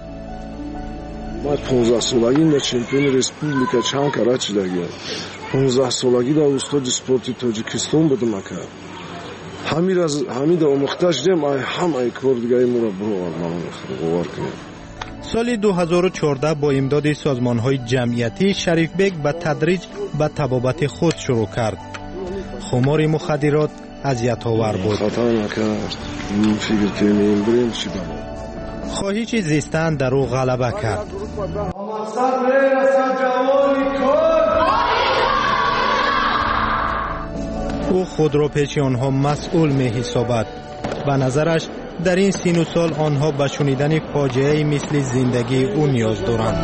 Speaker 8: من 15 سالگی در چمپیون ریسپوبلیکا چند کراچی دیگه 15 سالگی در استاد اسپورتی تاجیکستان بودم اکر همین در مختش دیم همه کار دیگه مرا بروار کنیم.
Speaker 2: سال 2014 با امداد سازمان‌های جمعیتی شریف بک به تدریج به طبابت خود شروع کرد. خمار مخدرات اذیت‌آور بود.
Speaker 8: خطا نکرد. فکر کنیم بریم چی بابا.
Speaker 2: خواهش زیستن در او غلبه کرد. او خود را پیش آنها مسئول می حسابد. به نظرش در این سین و سال آنها به شنیدن فاجعه مثل زندگی او نیاز دارند.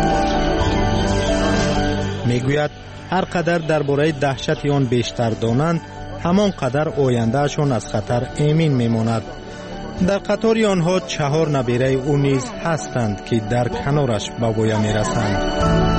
Speaker 2: میگوید هر قدر درباره دهشت آن بیشتر دانند همان قدر آیندهشان از خطر امین میماند. در قطار آنها 4 نبیره او نیز هستند که در کنارش به ویا میرسند.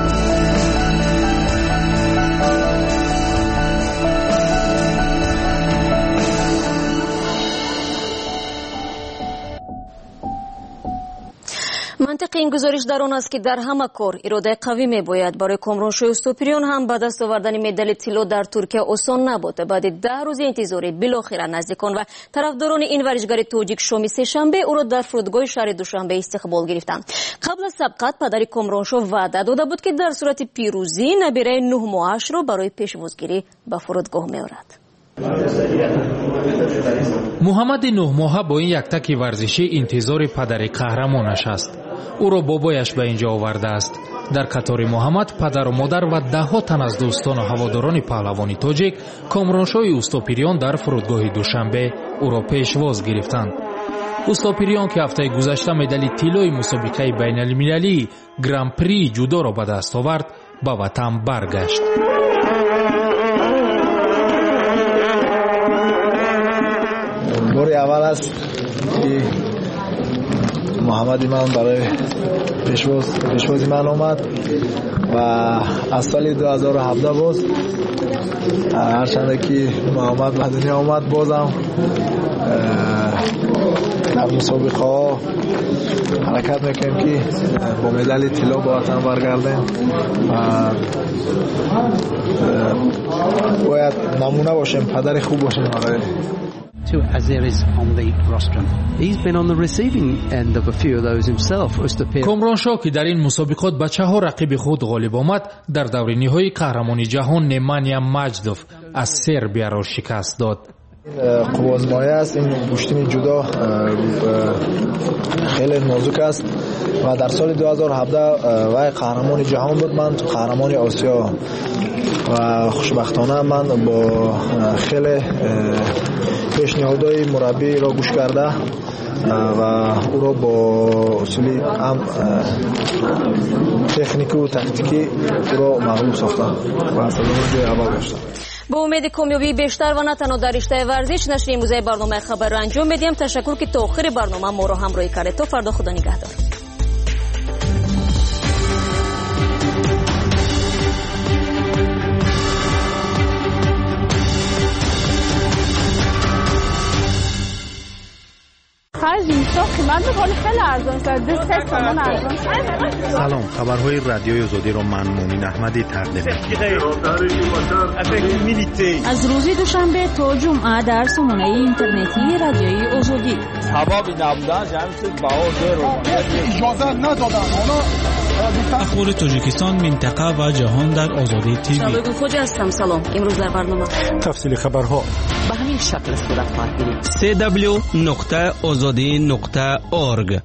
Speaker 1: منطق این گزارش در آن است که در همه کار اراده قوی میباید. برای کامرانشاه استوپریان هم به دست آوردن مدال طلا در ترکیه آسان نبود. بعد 10 روز انتظاری بالاخره نزدیکان و طرفداران این ورزشکار تاجیک شام سه‌شنبه او را در فرودگاه شهر دوشنبه استقبال گرفتند. قبل از سبقت پدر کامرانشاه وعده داده بود که در صورت پیروزی نبیره 9 ماهش را برای پیشوازگیری به فرودگاه میآورد.
Speaker 18: محمد 9 ماهه با این یک تک ورزشی انتظار پدر قهرمانش است. او را بابایش به اینجا آورده است. در قطار محمد پدر و مادر و 10 تن از دوستان و هواداران پهلوانی تاجیک کامرانشاه اوستاپیریان در فرودگاه دوشنبه او را پیشواز گرفتند. اوستاپیریان که هفته گذشته مدال طلای مسابقه بین المللی گران پری جودو را به دست آورد به وطن برگشت.
Speaker 24: بار اول است که محمد من برای پیشوازی من آمد و از سال 2017 باز هرچند که محمد به دنیا آمد بازم در مسابقه ها حرکت میکنیم که با مدال طلا به وطن برگردیم و باید نمونه باشیم، پدر خوب باشیم برای
Speaker 19: to Azeris on the rostrum. He's been on the receiving end of a few of those himself.
Speaker 18: کامرانشاه که در این مسابقات به 4 رقیب خود غالب آمد در دور نهایی قهرمانی جهان نمانیا مجدوف از سربیا را شکست داد.
Speaker 24: قوازمایه است. این گوشتین جدا خیلی نازک است و در سال 2017 وای قهرمان جهان بود، من قهرمان آسیا و خوشبختانه من با خیلی پیشنهادهای مربی را گوش کرده و او را با اصولی هم تکنیکی و تاکتیکی او را مغلوب ساختم و سلامت اول داشتم.
Speaker 1: با امید کامیابی بیشتر و نه تنها در رشته ورزش نشر امروزه برنامه خبر را انجام میدیم. تشکر که تا آخر برنامه ما را همراهی کردید. تا فردا، خدا نگهدار.
Speaker 7: قیمت میکنه خیلی ارزان شده 3 تومن ارزان شده.
Speaker 2: سلام، خبرهای رادیوی آزادی را من مؤمن احمدی تقدیم می‌کنم.
Speaker 16: از روز دوشنبه تا جمعه در سامانه اینترنتی رادیوی آزادی.
Speaker 21: سبب نبودن جمعیت بهار اجازه ندادن.
Speaker 22: اخبار تاجیکستان، منطقه و جهان در آزادی تیوی.
Speaker 1: شباب خوش هستم. سلام. امروز در برنامه
Speaker 9: تفصیل خبرها
Speaker 6: به همین شکل صورت خواهد گرفت.
Speaker 5: www.azadi.org.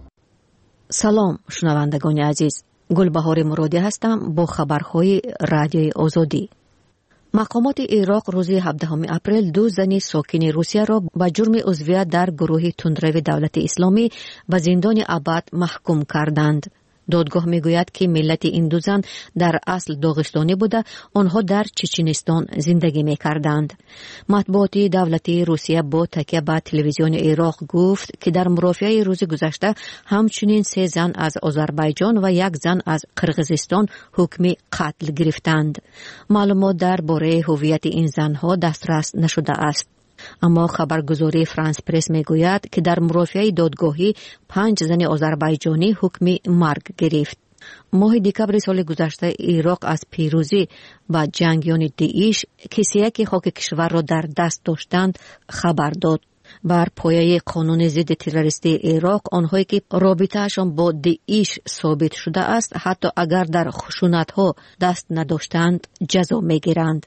Speaker 1: سلام شنوندگان عزیز، گلبهار مرادی هستم با خبرهای رادیوی آزادی. مقامات عراق روز 17 اپریل 2 زن ساکن روسیه را به جرم عضویت در گروه تندرو دولت اسلامی به زندان ابد محکوم کردند. دادگاه میگوید که ملت این دو زن در اصل داغستانی بوده، آنها در چچنستان زندگی میکردند. مطبوعات دولتی روسیه با تکیه به تلویزیون عراق گفت که در مرافعه روز گذشته همچنین 3 زن از آذربایجان و 1 زن از قرقیزستان حکم قتل گرفتند. معلومات درباره هویت این زنها دسترس نشده است. اما خبرگزاری فرانس پرس میگوید که در مرافعه دادگاهی 5 زن آذربایجانی حکم مرگ گرفت. ماه دکبر سال گذشته عراق از پیروزی با جنگیان داعش که سیاق خاک کشور را در دست داشتند خبر داد. بر پایه قانون ضد تروریستی عراق، آنهایی که رابطه‌شان با داعش ثابت شده است حتی اگر در خشونت‌ها دست نداشتند جزا میگیرند.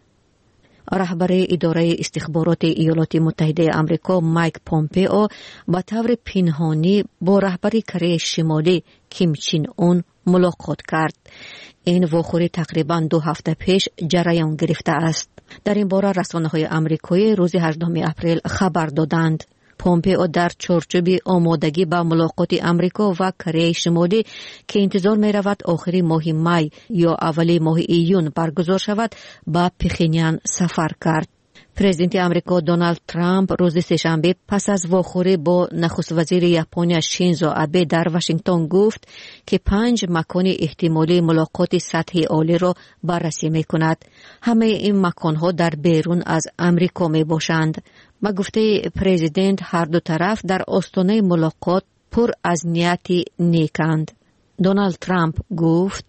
Speaker 1: رهبر اداره استخبارات ایالات متحده آمریکا مایک پومپئو با طور پنهانی با رهبر کره شمالی کیم چین اون ملاقات کرد. این واقعه تقریباً 2 هفته پیش جریان گرفته است. در این باره رسانه‌های آمریکایی روز 18 اپریل خبر دادند. پومپئو در چارچوب آمادگی با ملاقات آمریکا و کره شمالی که انتظار می رود آخر ماه می یا اول ماه ایون برگزار شود به پخینیان سفر کرد. پرزیدنت آمریکا دونالد ترامپ روز سه‌شنبه پس از واخوری با نخست وزیر ژاپن شینزو آبه در واشنگتن گفت که 5 مکان احتمالی ملاقات سطحی عالی را بررسی می کند. همه این مکانها در بیرون از آمریکا می باشند. با گفته پرزیدنت هر دو طرف در آستانه ملاقات پر از نیت نیکند. دونالد ترامپ گفت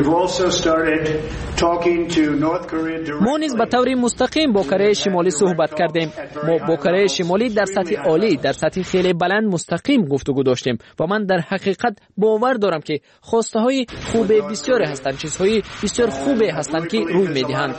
Speaker 6: ما نیز به طور مستقیم با کره شمالی صحبت کردیم. ما با کره شمالی در سطح عالی، در سطح خیلی بلند مستقیم گفتگو داشتیم و من در حقیقت باور دارم که خواسته های خوب بسیاری هستند، چیزهای بسیار خوبی هستند که روی میدهند.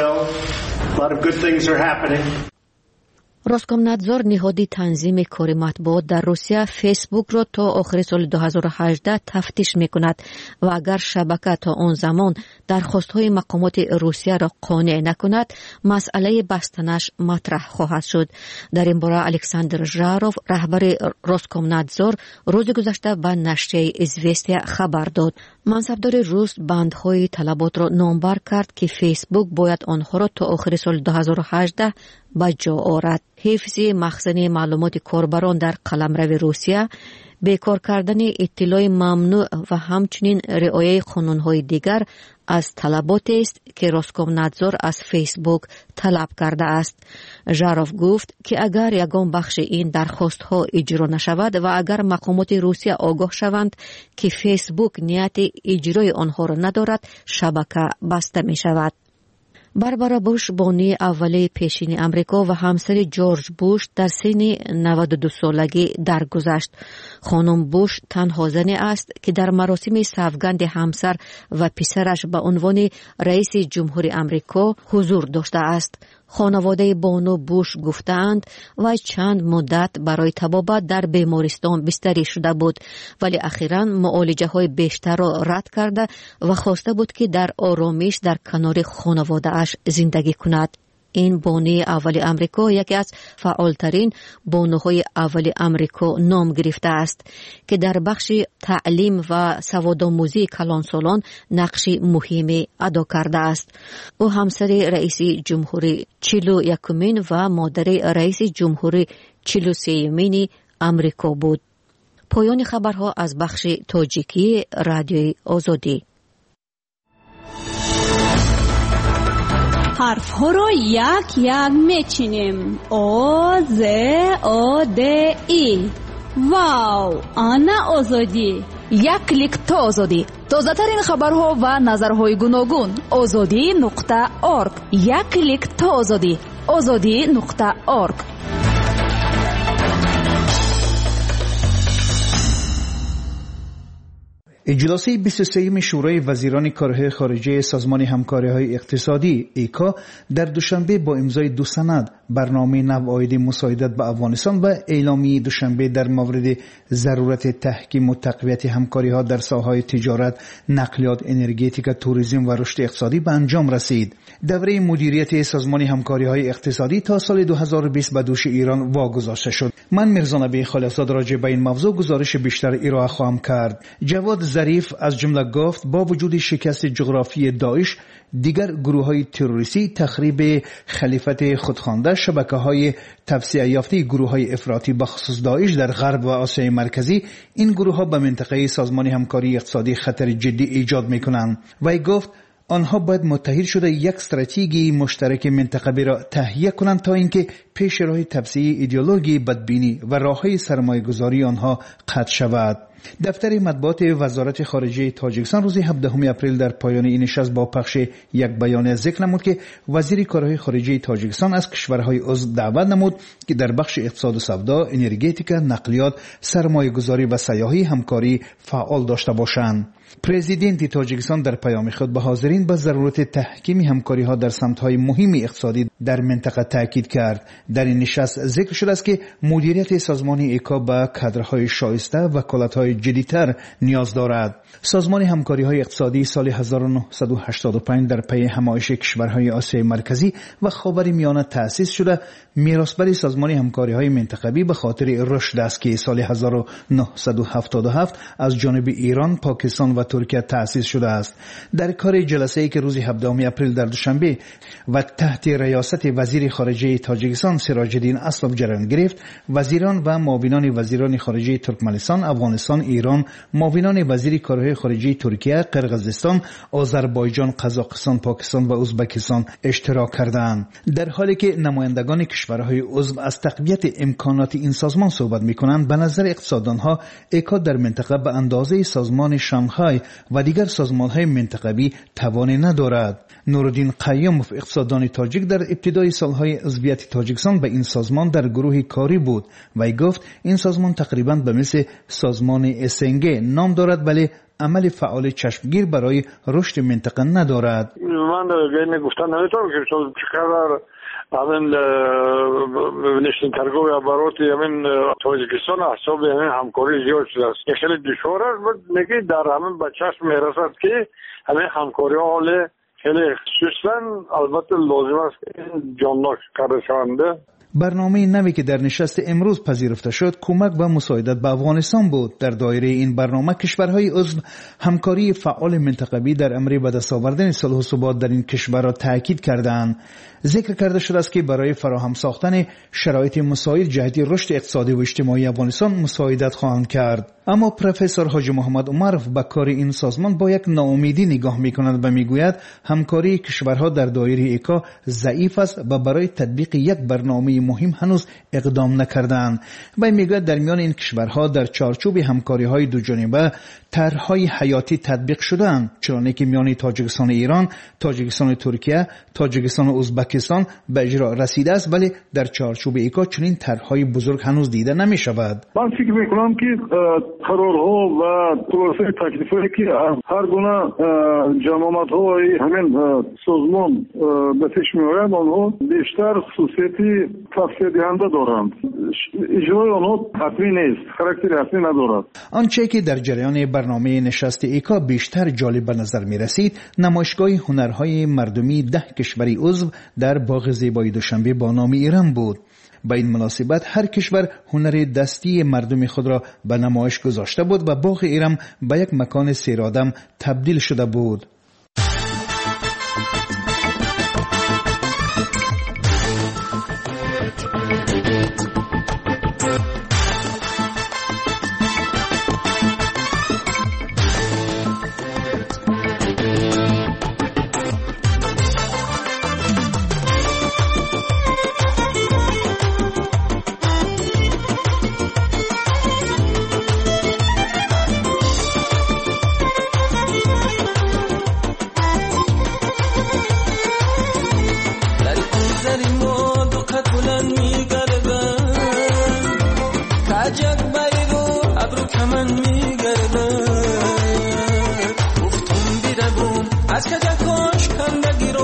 Speaker 1: روسکومنادزور نهادی تنظیم کار مطبوعات در روسیه فیسبوک را تا آخر سال 2018 تفتیش میکند و اگر شبکه تا آن زمان درخواست‌های مقامات روسیه را قانع نکند، مسئله بستنش مطرح خواهد شد. در این باره الکساندر ژاروف، رهبر روسکومنادزور، روز گذشته به نشریه ایزوستیا خبر داد. منصبدار روس بندهای طلبات را نامبر کرد که فیسبوک باید آنها را تا آخر سال 2018 به جا آورد. حفظ مخزن معلومات کاربران در قلمرو روسیه، بیکار کردن اطلاع ممنوع و همچنین رعایت قانون‌های دیگر از طلباتی است که روسکومنادزور از فیسبوک طلب کرده است. ژاروف گفت که اگر یگان بخش این درخواست‌ها اجرا نشود و اگر مقامات روسیه آگاه شوند که فیسبوک نیت اجرای آنها را ندارد، شبکه بسته می شود. باربارا بوش بانی اولی پیشین امریکا و همسر جورج بوش در سن 92 سالگی درگذشت. خانم بوش تنها زنی است که در مراسم سوگند همسر و پسرش به عنوان رئیس جمهوری امریکا حضور داشته است. خانواده بانو بوش گفتند و چند مدت برای طبابت در بیمارستان بستری شده بود، ولی اخیراً معالجه های بیشتر را رد کرده و خواسته بود که در آرامش در کنار خانواده اش زندگی کند. این بانی اول امریکا یکی از فعالترین بانوهای اول امریکا نام گرفته است که در بخش تعلیم و سوادآموزی کلانسالان نقش مهمی ادا کرده است. او همسر رئیس جمهوری 41 و مادر رئیس جمهوری 43 امریکا بود. پایان خبرها از بخش تاجیکی رادیوی آزادی.
Speaker 7: حرف ها رو یک یک میچینیم. آ ز آ د ای
Speaker 16: вау, ана озодӣ. як клик то озодӣ. тозатарин хабарҳо ва назарҳои гуногун. ozodӣ.org. як клик то озодӣ. ozodӣ.org.
Speaker 4: اجلاس 23 شورای وزیران کارهای خارجه سازمان همکاری‌های اقتصادی ایکا در دوشنبه با امضای 2 سند برنامه نوعاید مساعدت به افغانستان و اعلامیه دوشنبه در مورد ضرورت تحکیم و تقویت همکاری‌ها در ساحه‌های تجارت، نقلیات، انرژتیک، توریسم و رشد اقتصادی به انجام رسید. دوره مدیریت سازمان همکاری‌های اقتصادی تا سال 2020 به دوش ایران واگذاشته شد. من میرزا نبی خلیلزاده راجع به این موضوع گزارش بیشتر ارائه خواهم کرد. جواد ظریف از جمله گفت با وجود شکست جغرافی داعش، دیگر گروه‌های تروریستی، تخریب خلیفت خودخوانده، شبکه‌های توسعه یافته گروه‌های افراطی بخصوص داعش در غرب و آسیای مرکزی، این گروه‌ها به منطقه سازمان همکاری اقتصادی خطر جدی ایجاد می‌کنند. وی گفت آنها باید متحد شده یک استراتژی مشترک منطقه‌ای را تهیه کنند تا اینکه پیش راه توسعه ایدئولوژی بدبینی و راه‌های سرمایه‌گذاری آنها قطع شود. دفتر مطبوعات وزارت خارجه تاجیکستان روز 17 اپریل در پایان این نشست با پخش یک بیانیه ذکر نمود که وزیر کارهای خارجه تاجیکستان از کشورهای عضو دعوت نمود که در بخش اقتصاد و سودا، انرژتیک، نقلیات، سرمایه‌گذاری و سیاحی همکاری فعال داشته باشند. پرزیدنت تاجیکستان در پیام خود به حاضرین به ضرورت تحکیم همکاری‌ها در سمت‌های مهم اقتصادی در منطقه تاکید کرد. در این نشست ذکر شده است که مدیریت سازمان ایکا به کادرهای شایسته و وکالت‌های جدی‌تر نیاز دارد. سازمان همکاری‌های اقتصادی سال 1985 در پی همایش کشورهای آسیای مرکزی و خاورمیانه تأسیس شده، میراثبر سازمان همکاری‌های منطقه‌ای به خاطر رشد است که سال 1977 از جانب ایران، پاکستان و ترکیه تأسیس شده است. در کار جلسه‌ای که روز 17 اپریل در دوشنبه و تحت ریاست وزیر خارجه تاجیکستان سراج الدین اسلف جریان گرفت، وزیران و معاونان وزیران خارجه ترکمنستان، افغانستان، ایران، معاونان وزیر کارهای خارجه ترکیه، قرقیزستان، آذربایجان، قزاقستان، پاکستان و ازبکستان اشتراک کردند. در حالی که نمایندگان کشورهای عضو از تقویت امکانات این سازمان صحبت می‌کنند، به نظر اقتصاددانها ایکا در منطقه به اندازه سازمان شانگهای و دیگر سازمان‌های منطقه‌ای توان ندارد. نورالدین قیوموف اقتصاددان تاجیک در ابتدای سالهای عضویت تاجیکستان به این سازمان در گروه کاری بود و گفت این سازمان تقریباً به مثل سازمان اسنگ نام دارد ولی عمل فعال چشمگیر برای رشد منطقه ندارد.
Speaker 10: من گفتن نمیتونم که چقدر همین نشین ترگو عباراتی همین تاجیکستان حساب همین همکاری زیاد شده است. خیلی دشوار است میگه در همین به چشم میرسد که همین همکاری حال خیلی خصوصا البته لازم است که جانناک کرده شونده.
Speaker 4: برنامه نوی که در نشست امروز پذیرفته شد کمک و مساعدت به افغانستان بود. در دایره این برنامه کشورهای عضو همکاری فعال منطقه‌ای در امر به دست آوردن صلح و ثبات در این کشور را تاکید کردند. ذکر کرده شده است که برای فراهم ساختن شرایط مساعد جهت رشد اقتصادی و اجتماعی افغانستان مساعدت خواهند کرد. اما پروفسور حاجی محمد عمرف به کار این سازمان با یک ناامیدی نگاه می‌کند و میگوید همکاری کشورها در دایره ایکا ضعیف است و برای تطبیق یک برنامه مهم هنوز اقدام نکردند. و میگوید در میان این کشورها در چارچوب همکاری‌های دوجانبه طرح‌های حیاتی تطبیق شده‌اند، چنانکه که میان تاجیکستان ایران، تاجیکستان ترکیه، تاجیکستان و ازبکستان به اجرا رسیده است، ولی در چارچوب ایکا چنین طرح‌های بزرگ هنوز دیده نمی‌شود.
Speaker 10: من فکر می‌کنم که قرارها و پروسه تکلیفی که هر گونه جماعت‌های همین سازمان به پیش می‌آیند آنها بیشتر خصوصیتی توسعه دهنده دارند. اجرای آنها حتمی نیست، خاراکتر حتمی ندارد.
Speaker 4: آنچه که در جریان برنامه نشست ایکا بیشتر جالب به نظر می رسید نمایشگاه هنرهای مردمی 10 کشوری عضو در باغ زیبای دوشنبه با نام ایران بود. با این مناسبت هر کشور هنر دستی مردم خود را به نمایش گذاشته بود و باغ ایران به یک مکان سیرآدم تبدیل شده بود.
Speaker 3: عجب بریدو ابرو کمن میگرده گفتم بیرگم از کجاکاش کندگیرو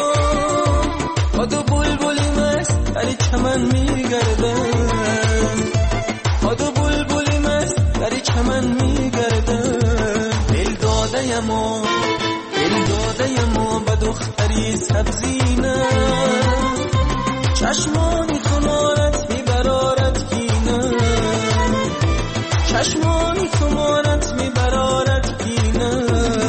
Speaker 3: خودو بلبلی مست داری چمن میگرده خودو بلبلی مست داری چمن میگرده دل داده ما به دختری سبزینه چشمانی خمارت میبرارت کینه چشمانی خمارت میبرارت کینه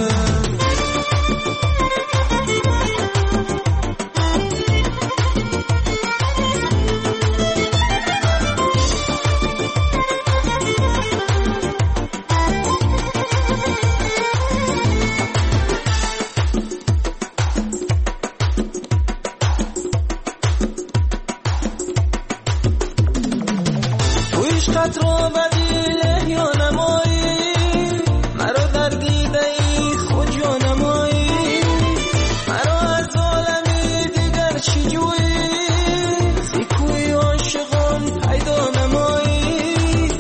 Speaker 3: عشقت رو بدیله یا نمایی مرا در دیده ای خود یا نمایی مرا از عالمی دیگر چی جویی زیکوی عاشقان پیدا نمایی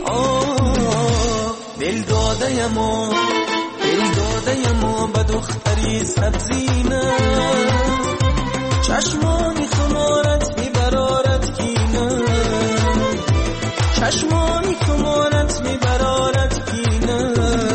Speaker 3: دل داده ما به دختری سبزینه چشمانی خمارت میبرارت کینه چشمانی خمارت میبرارت کینه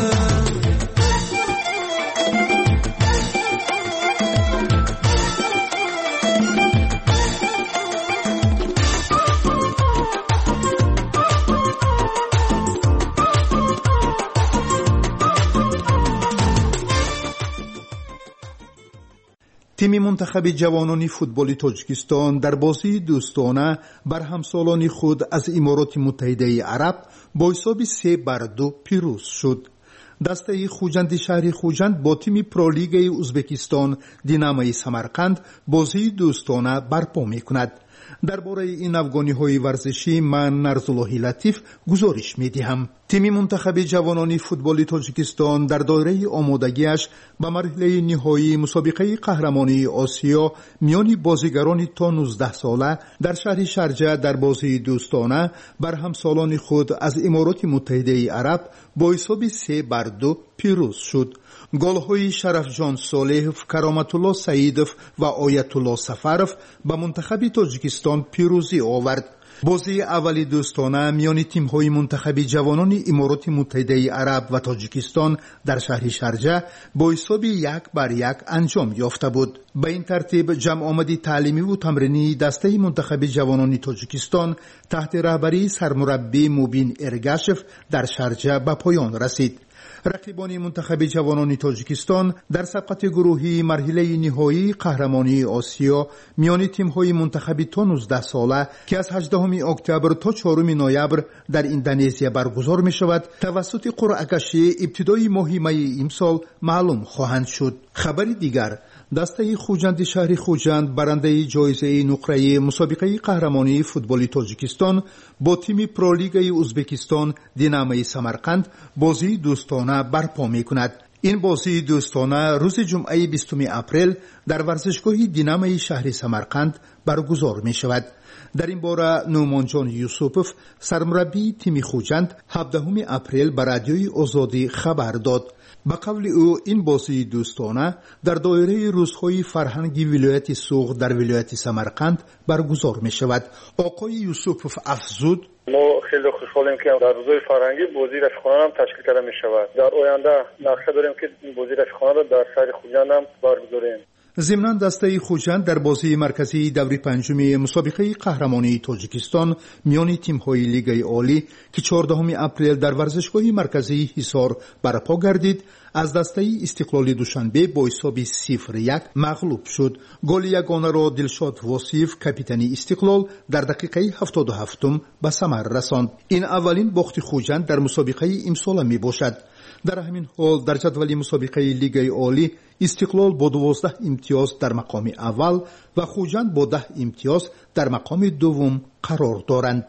Speaker 9: تیم منتخب جوانان فوتبال تاجیکستان در بازی دوستانه بر همسالان خود از امارات متحده عرب با حساب 3-2 پیروز شد. دسته خوجند شهر خوجند با تیم پرولیگ ازبکستان دینامای سمرقند بازی دوستانه برپا می‌کند. درباره این افغانی‌های ورزشی من نرزاللهی لطیف گزارش می‌دهم. تیم منتخب جوانان فوتبال تاجیکستان در دایره آمادگیش به مرحله نهایی مسابقه قهرمانی آسیا میان بازیگران تا 19 ساله در شهر شارجه در بازی دوستانه بر همسالان خود از امارات متحده عرب با حساب 3-2 پیروز شد. گل‌های شرفجان صالح، کرامت الله سعیدов و آیت الله سفرov به منتخب تاجیکستان پیروزی آورد. بازی اولی دوستانه میان تیم‌های منتخب جوانان امارات متحده عرب و تاجیکستان در شهر شارجه با حساب 1-1 انجام یافته بود. به این ترتیب جمع آمدی تعلیمی و تمرینی دسته منتخب جوانان تاجیکستان تحت رهبری سرمربی موبین ارگاشف در شارجه به پایان رسید. رقیبان منتخب جوانان تاجیکستان در سبقت گروهی مرحله نهایی قهرمانی آسیا میان تیم‌های منتخب تا 19 ساله که از 18 اکتبر تا 4 نوامبر در اندونزیا برگزار می‌شود توسط قرعه کشی ابتدای ماه می امسال معلوم خواهند شد. خبری دیگر، دسته خوجند شهر خوجند برنده جایزه نقره مسابقه قهرمانی فوتبال تاجیکستان با تیم پرولیگ ازبکستان دینامای سمرقند بازی دوستانه برپا می‌کند. این بازی دوستانه روز جمعه 20 اپریل در ورزشگاه دینامای شهر سمرقند برگزار می‌شود. در این باره نومان جان یوسفov سرمربی تیم خوجند 17 اپریل به رادیوی آزادی خبر داد. به قول او این بازی دوستانه در دایره روزهای فرهنگی ولایت سوغ در ولایت سمرقند برگزار می شود. آقای یوسفov افزود:
Speaker 10: ما خیلی خوشحالیم که در روزهای فرهنگی بازی رفیقانه هم تشکیل کرده می شود. در آینده نقشه داریم که این بازی رفیقانه را در شهر خوجند هم برگزاریم.
Speaker 9: ضمناً دسته خوجند در بازی مرکزی دور پنجم مسابقه قهرمانی تاجیکستان میان تیم‌های لیگ عالی که 14 اپریل در ورزشگاه مرکزی حصار برپا گردید از دسته استقلال دوشنبه با حساب 0-1 مغلوب شد. گل یگانه را دلشاد واصف کاپیتان استقلال در دقیقه 77 به ثمر رساند. این اولین باخت خوجند در مسابقه امسال می باشد. در همین حال در جدول مسابقه لیگ عالی استقلال با 12 امتیاز در مقام اول و خوجند با 10 امتیاز در مقام دوم قرار دارند.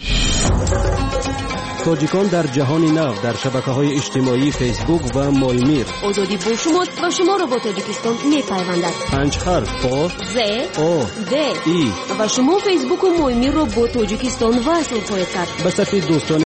Speaker 5: تاجیکان در جهان نو در شبکه‌های اجتماعی فیسبوک و مایمیر.
Speaker 1: آزادی با شماست و شما را با تاجیکستان می‌پیوندد.
Speaker 5: 5 حرف با
Speaker 1: ز او د
Speaker 5: ای
Speaker 1: و شما فیسبوک و مایمیر را با تاجیکستان وصل خواهید کرد.
Speaker 5: به صفحه دوستان